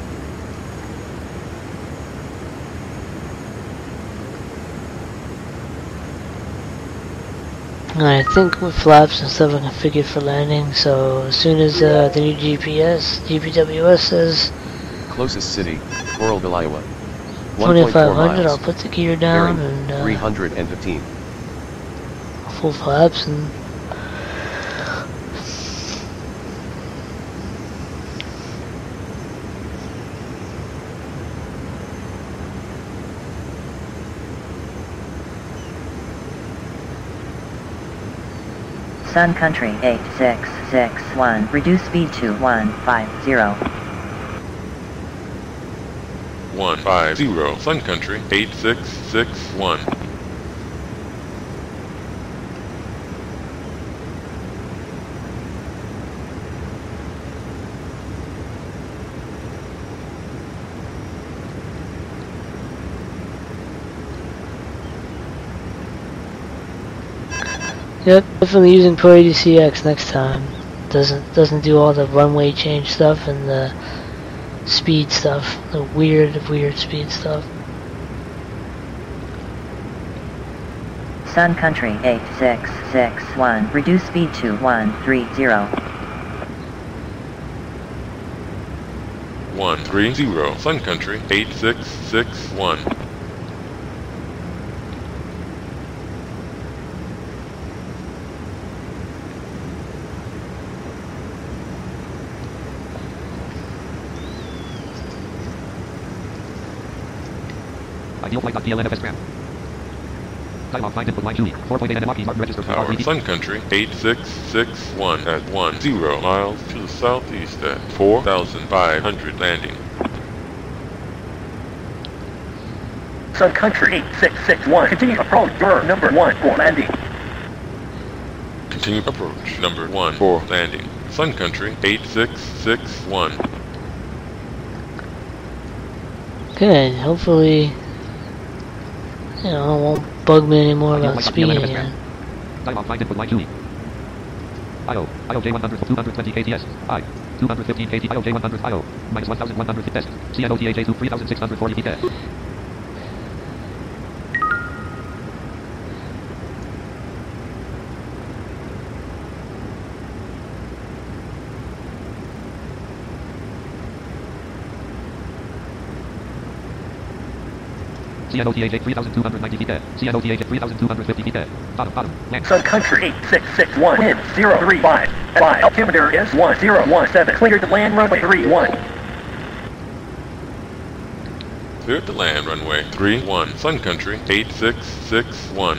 I think with flaps and stuff I can figure for landing, so as soon as the new GPWS says Closest city, Coralville, Iowa. 2500, I'll put the gear down Bearing, and 315. full flaps and Sun Country 8661. Reduce speed to 150. 150 Sun Country 8661. yep, definitely using Pro ADCX next time. Doesn't do all the runway change stuff and the speed stuff, the weird speed stuff. Sun Country 8661. Reduce speed to 130. 130 Sun Country 8661. Ideal flight.DLNFS ramp. Dialog find input line Julie. 4.8 and Lockheed Martin register 3 Tower R3D. Sun Country 8661 at 10 miles to the southeast at 4,500 landing. Sun Country 8661. Continue approach your number 1 for landing. Continue approach number 1 for landing. Sun Country 8661. Good, hopefully, you know, it won't bug me anymore Ideal about flight speeding DLNFS again. ramp. Dialog find input line Julie. IOJ 100 220 KTS. 215 KT. IOJ 100 IO minus 1100 test. CNOTH 3640 PK. CNOTH 3290 PK. CNOTH 3250 PK. Bottom, land. Sun Country 8661. Wind 035. Altimeter is 1017. Cleared to land runway 31. Cleared to land runway 31 Sun Country 8661.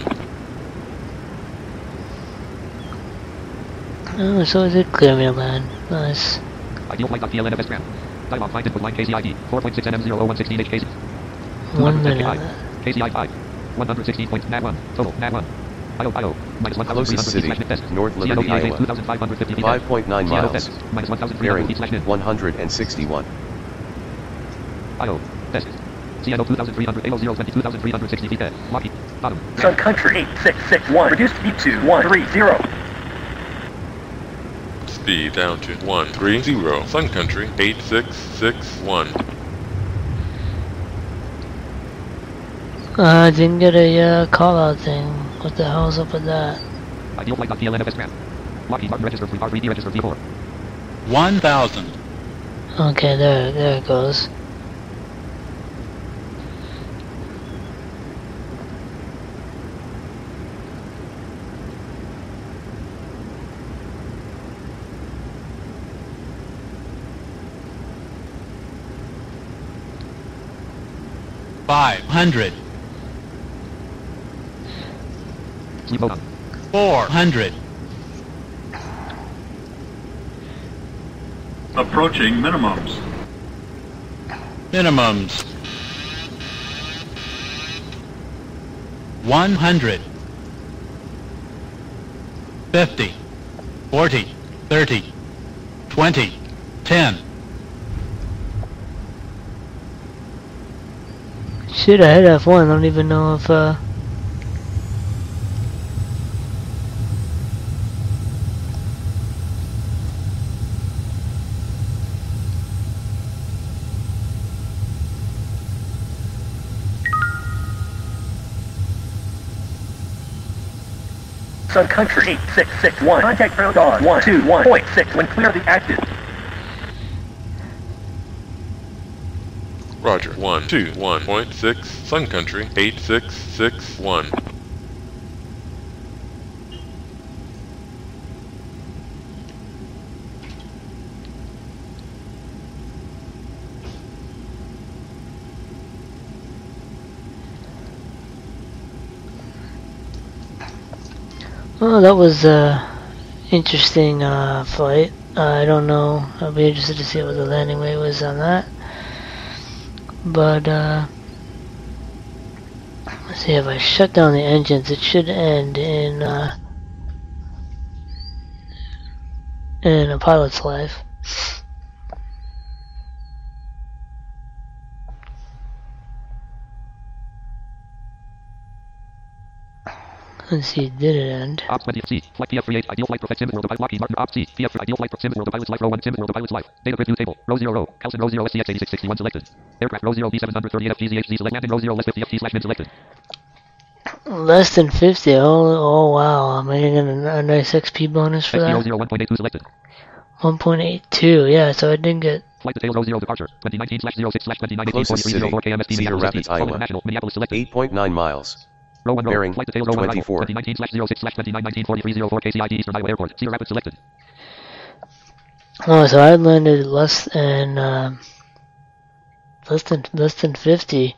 Oh, so it did clear me to land. Nice. Ideal flight.DLNFS ramp. Dialog find input line KCID. 4.6 NM00116 HKC. 1 minute. KCI 5. 116 points. NAV 1. Total. NAV 1. IO. Minus 1,300 Closest city, feet test. North Liberty, Iowa. 2,550 feet. 5.9 miles. Test. Minus 1,300 Bearing, feet /min. 161. IO. Test. CNO 2,300. AO 020 2,360 feet. Lockheed. Bottom. Sun Country 8661. Reduce speed to 130. Speed down to 130 Sun Country 8661. I didn't get a call out thing. What the hell's up with that? Ideal flight .plnfs grant. Lockheed Martin registered 3R3D registered V4. 1,000. Okay, there it goes. $500. Sleep mode on. $400. Approaching minimums. Minimums. 100. 50. 40. 30. 20. 10. Shit, I hit F1. I don't even know if Sun Country 8661. Contact ground on 121.6 when clear the active. Roger. 121.6. Sun Country 8661. well, that was interesting flight. I don't know. I'll be interested to see what the landing weight was on that. But let's see, if I shut down the engines, it should end in a pilot's life. Let's see, did it end? Ops 20C. Flight PF38. Ideal flight perfect. Simmons World of Pilot. Lockheed Martin. Ops C. PF3. Ideal flight. Simmons World of Pilot's life. Row 1. Simmons World of Pilot's life. Data grid view table. Row 0 row. Kelson row 0 SCX 8661 selected. Aircraft row 0 B738 FGZHZ select. Landing row 0 less 50 FT/min selected. Less than 50. Oh wow. Am I getting a nice XP bonus for XP row that? 0 1.82 selected. 1.82. Yeah, so I didn't get. Flight detail row 0 departure. 2019/06/29 Closest city, 18 KMST Cedar Rapids, Iowa. National Minneapolis selected. 8.9 miles. Row 1 row. Bearing Flight detail row 1 arrival. 24. 2019/06/29 194304 KCID Eastern Iowa Airport. Cedar Rapids selected. Oh, so I landed less than 50.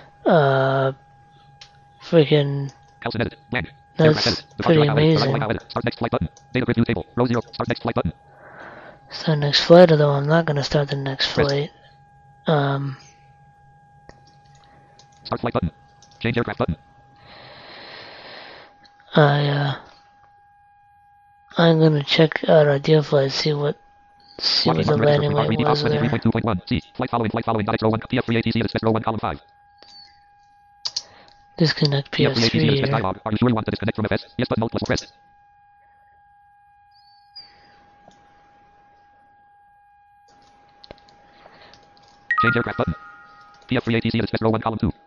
Freaking. Kelson edit. Land. That's pretty amazing. Start next flight button. Data grid view table. Row 0. Start next flight button. Start next flight, although I'm not gonna start the next flight. Start flight button. Change aircraft button. I'm gonna check out Ideal Flight, see what the landing weight was there. 3.2.1. C. Flight following. Dot row 1. PF3 ATC at row 1 column 5. Disconnect PS3 here. Dialog. Are you sure you want to disconnect from FS? Yes, but no plus press. Change aircraft button. PF3 ATC at row 1 column 2.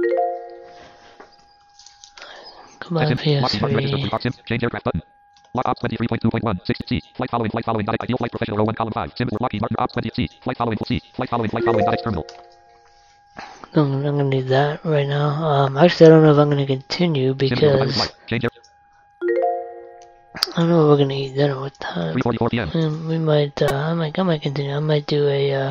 Come on, PS3. Change aircraft button. Lock Ops 23.2.1. 6C. Flight following. Dot ideal flight professional row 1 column 5. Simmons Lockheed Martin Ops 20C. Flight following. C. Flight following. Dot X terminal. I'm gonna need that right now. Actually, I don't know if I'm gonna continue because I don't know if we're gonna eat dinner with time. 3:44 p.m. We might. I might continue. I might do a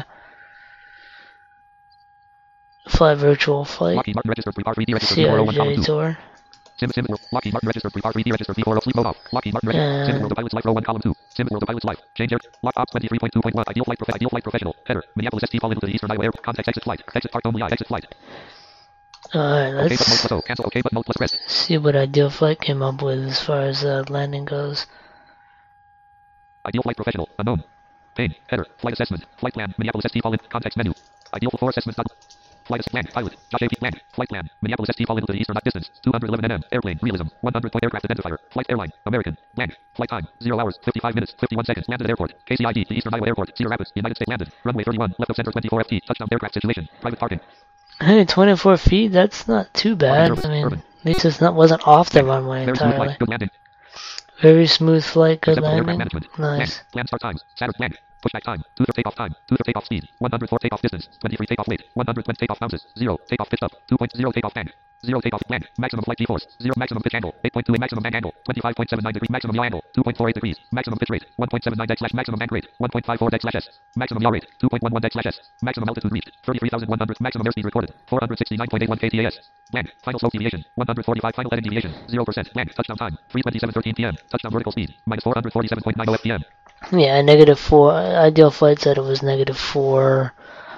virtual flight. Lockheed Martin registered 3R3D registered CRJ tour. Simmons Lockheed Martin registered 3R3D registered V4 sleep mode off. Lockheed Martin registered Simmons World of Pilot's life row 1 column 2. Simmons World of Pilot's life. Change air. Lock Ops 23.2.1. Ideal flight professional. Header. Minneapolis ST fall into the Eastern Iowa Airport. Context exit flight. Exit part only. Exit flight. Alright, let's OK but mode plus O. Cancel OK but mode plus press. see what Ideal Flight came up with as far as landing goes. Ideal flight professional. Unknown. Pane. Header. Flight assessment. Flight plan. Minneapolis ST fall in. Context menu. Ideal for 4 assessments. Flight land. Pilot. Josh A. Land. Flight plan. Minneapolis ST fall into the eastern distance. 211 nm. Airplane. Realism. 100 point aircraft identifier. Flight airline. American. Land. Flight time. 0 hours. 55 minutes. 51 seconds. Landed at airport. KCID. The Eastern Iowa Airport. Cedar Rapids. United States. Landed. Runway 31. Left of center 24 FT. Touchdown aircraft situation. Private parking. Hey, 24 feet? That's not too bad. I mean, least it's wasn't off the runway Very smooth entirely. flight. Good landing. Very smooth flight, good Acceptable aircraft landing. management. Nice. Land start times. Saturn land. Pushback time. 2 takeoff time. 2 takeoff speed. 104 takeoff distance. 23 takeoff weight. 120 takeoff bounces. 0 takeoff pitch up. 2.0 takeoff bang. 0 takeoff land. Maximum flight G-force. 0 maximum pitch angle. 8.2 maximum bang angle. 25.79 degrees maximum yaw angle. 2.48 degrees. Maximum pitch rate. 1.79 deck slash maximum bang rate. 1.54 deck slash S. Maximum yaw rate. 2.11 deck slash S. Maximum altitude reached. 33,100. Maximum airspeed recorded. 469.81 ktas. Land. Final slope deviation. 145. Final heading deviation. 0%. Land. Touchdown time. 3:27:13 p.m. Touchdown vertical speed. Minus 447.90 fpm. Yeah, -4. Ideal flight said it was -4,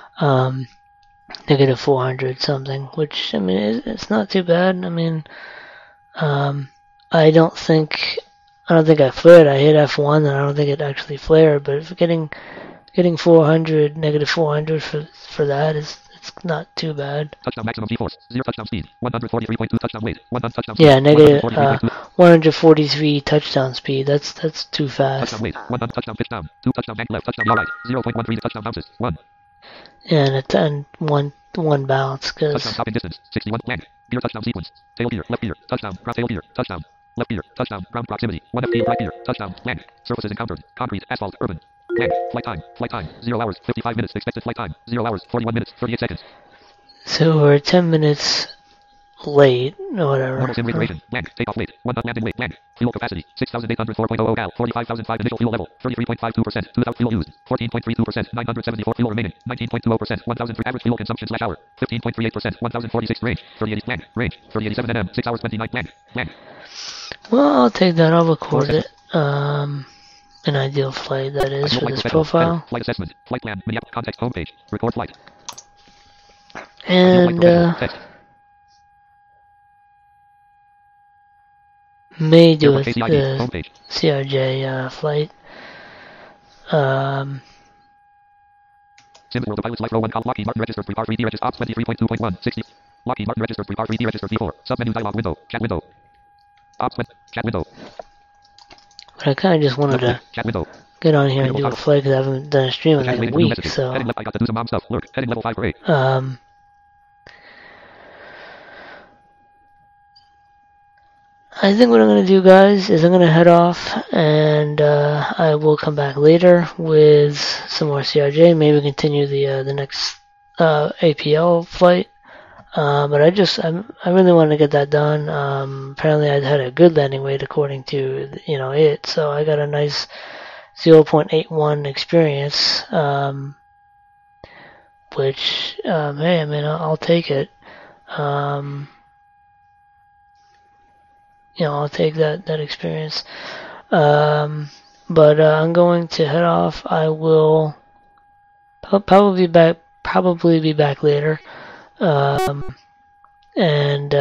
-400 something, which, I mean, it's not too bad. I mean, I don't think I flared. I hit F1 and I don't think it actually flared, but if getting 400, -400 for that it's not too bad. Touchdown maximum G-force. 0 touchdown speed. 143.2 touchdown weight. 1 touchdown speed. Yeah, negative 143.2 143 touchdown speed. That's too fast. touchdown weight. 1 touchdown pitch down. 2 touchdown bank left. Touchdown yaw right. 0.13 touchdown bounces. 1 And one bounce touchdown because stopping distance. 61 land. Gear touchdown sequence. Tail gear. Left gear. Touchdown. Ground tail gear. Touchdown. Left gear. Touchdown. Ground proximity. 1 FP right gear. Touchdown. Land. Surfaces encountered. Concrete. Asphalt. Urban. Land. Flight time. Flight time. 0 hours. 55 minutes. Expected flight time. 0 hours. 41 minutes. 38 seconds. so we're 10 minutes late or whatever. Normal sim reiteration. Land. Takeoff weight. 1 landing weight. Land. Fuel capacity. 6,804.00 gal. 45,005 initial fuel level. 33.52%. 2,000 fuel used. 14.32%. 974 fuel remaining. 19.20%. 1,003 average fuel consumption slash hour. 15.38%. 1,046 range. 3080 land. Range. 3087 nm. 6 hours 29 land. Land. Well, I'll take that. I'll record it. An ideal flight that is Ideal for flight this schedule. profile. Header. Flight assessment. Flight plan. Mini app. Context homepage. Record flight. Ideal flight And profile. Text. may do Airport it KCID. the Homepage. CRJ flight. Sims World of Pilots Life Row 1 Call Lockheed Martin registered Pre-Par 3D registered Ops 23.2.1 60 Lockheed Martin registered Pre-Par 3D registered V4 Submenu dialog window Chat window Ops chat window But I kind of just wanted to chat window get on here and do a flight because I haven't done a stream in like a week. So Heading left I got to do some mom stuff. Lurk. Heading level 5 for 8. I think what I'm going to do, guys, is I'm going to head off and I will come back later with some more CRJ, maybe continue the next APL flight. But I really want to get that done. Apparently I had a good landing weight according to, it, so I got a nice 0.81 experience, which, hey, I mean, I'll take it. I'll take that experience. But I'm going to head off. I will probably be back later. And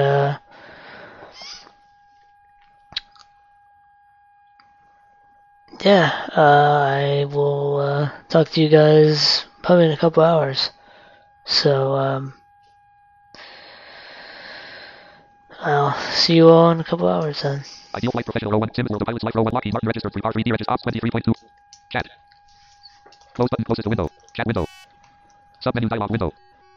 I will talk to you guys probably in a couple hours. So I'll see you all in a couple hours then. Ideal flight professional row 1 Sims World of Pilots Life Row 1 Lockheed Martin registered Pre-Par 3D registered Ops 23.2 Chat. Close button closest to window. Chat window. Submenu dialog window.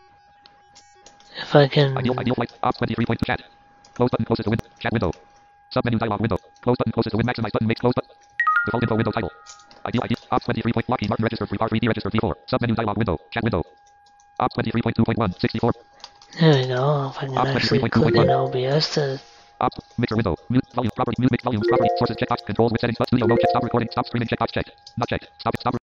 If I can. Ideal flight Ops 23.2 Chat. Close button closest to window. Chat window. Submenu dialog window. Close button closest to window. Maximize button makes close button. Default info window title. Ideal Ops 23. Lockheed Martin registered Pre-Par 3D registered V4 Submenu dialog window. Chat window. Ops 23.2.1 64. There we go. If I can actually click in OBS to. Ops mixer window. Mute volume property. Mute mix volumes property. Sources checkbox. Controls with settings. But studio mode check. Stop recording. Stop streaming. Checkbox checked. Not checked. Stop.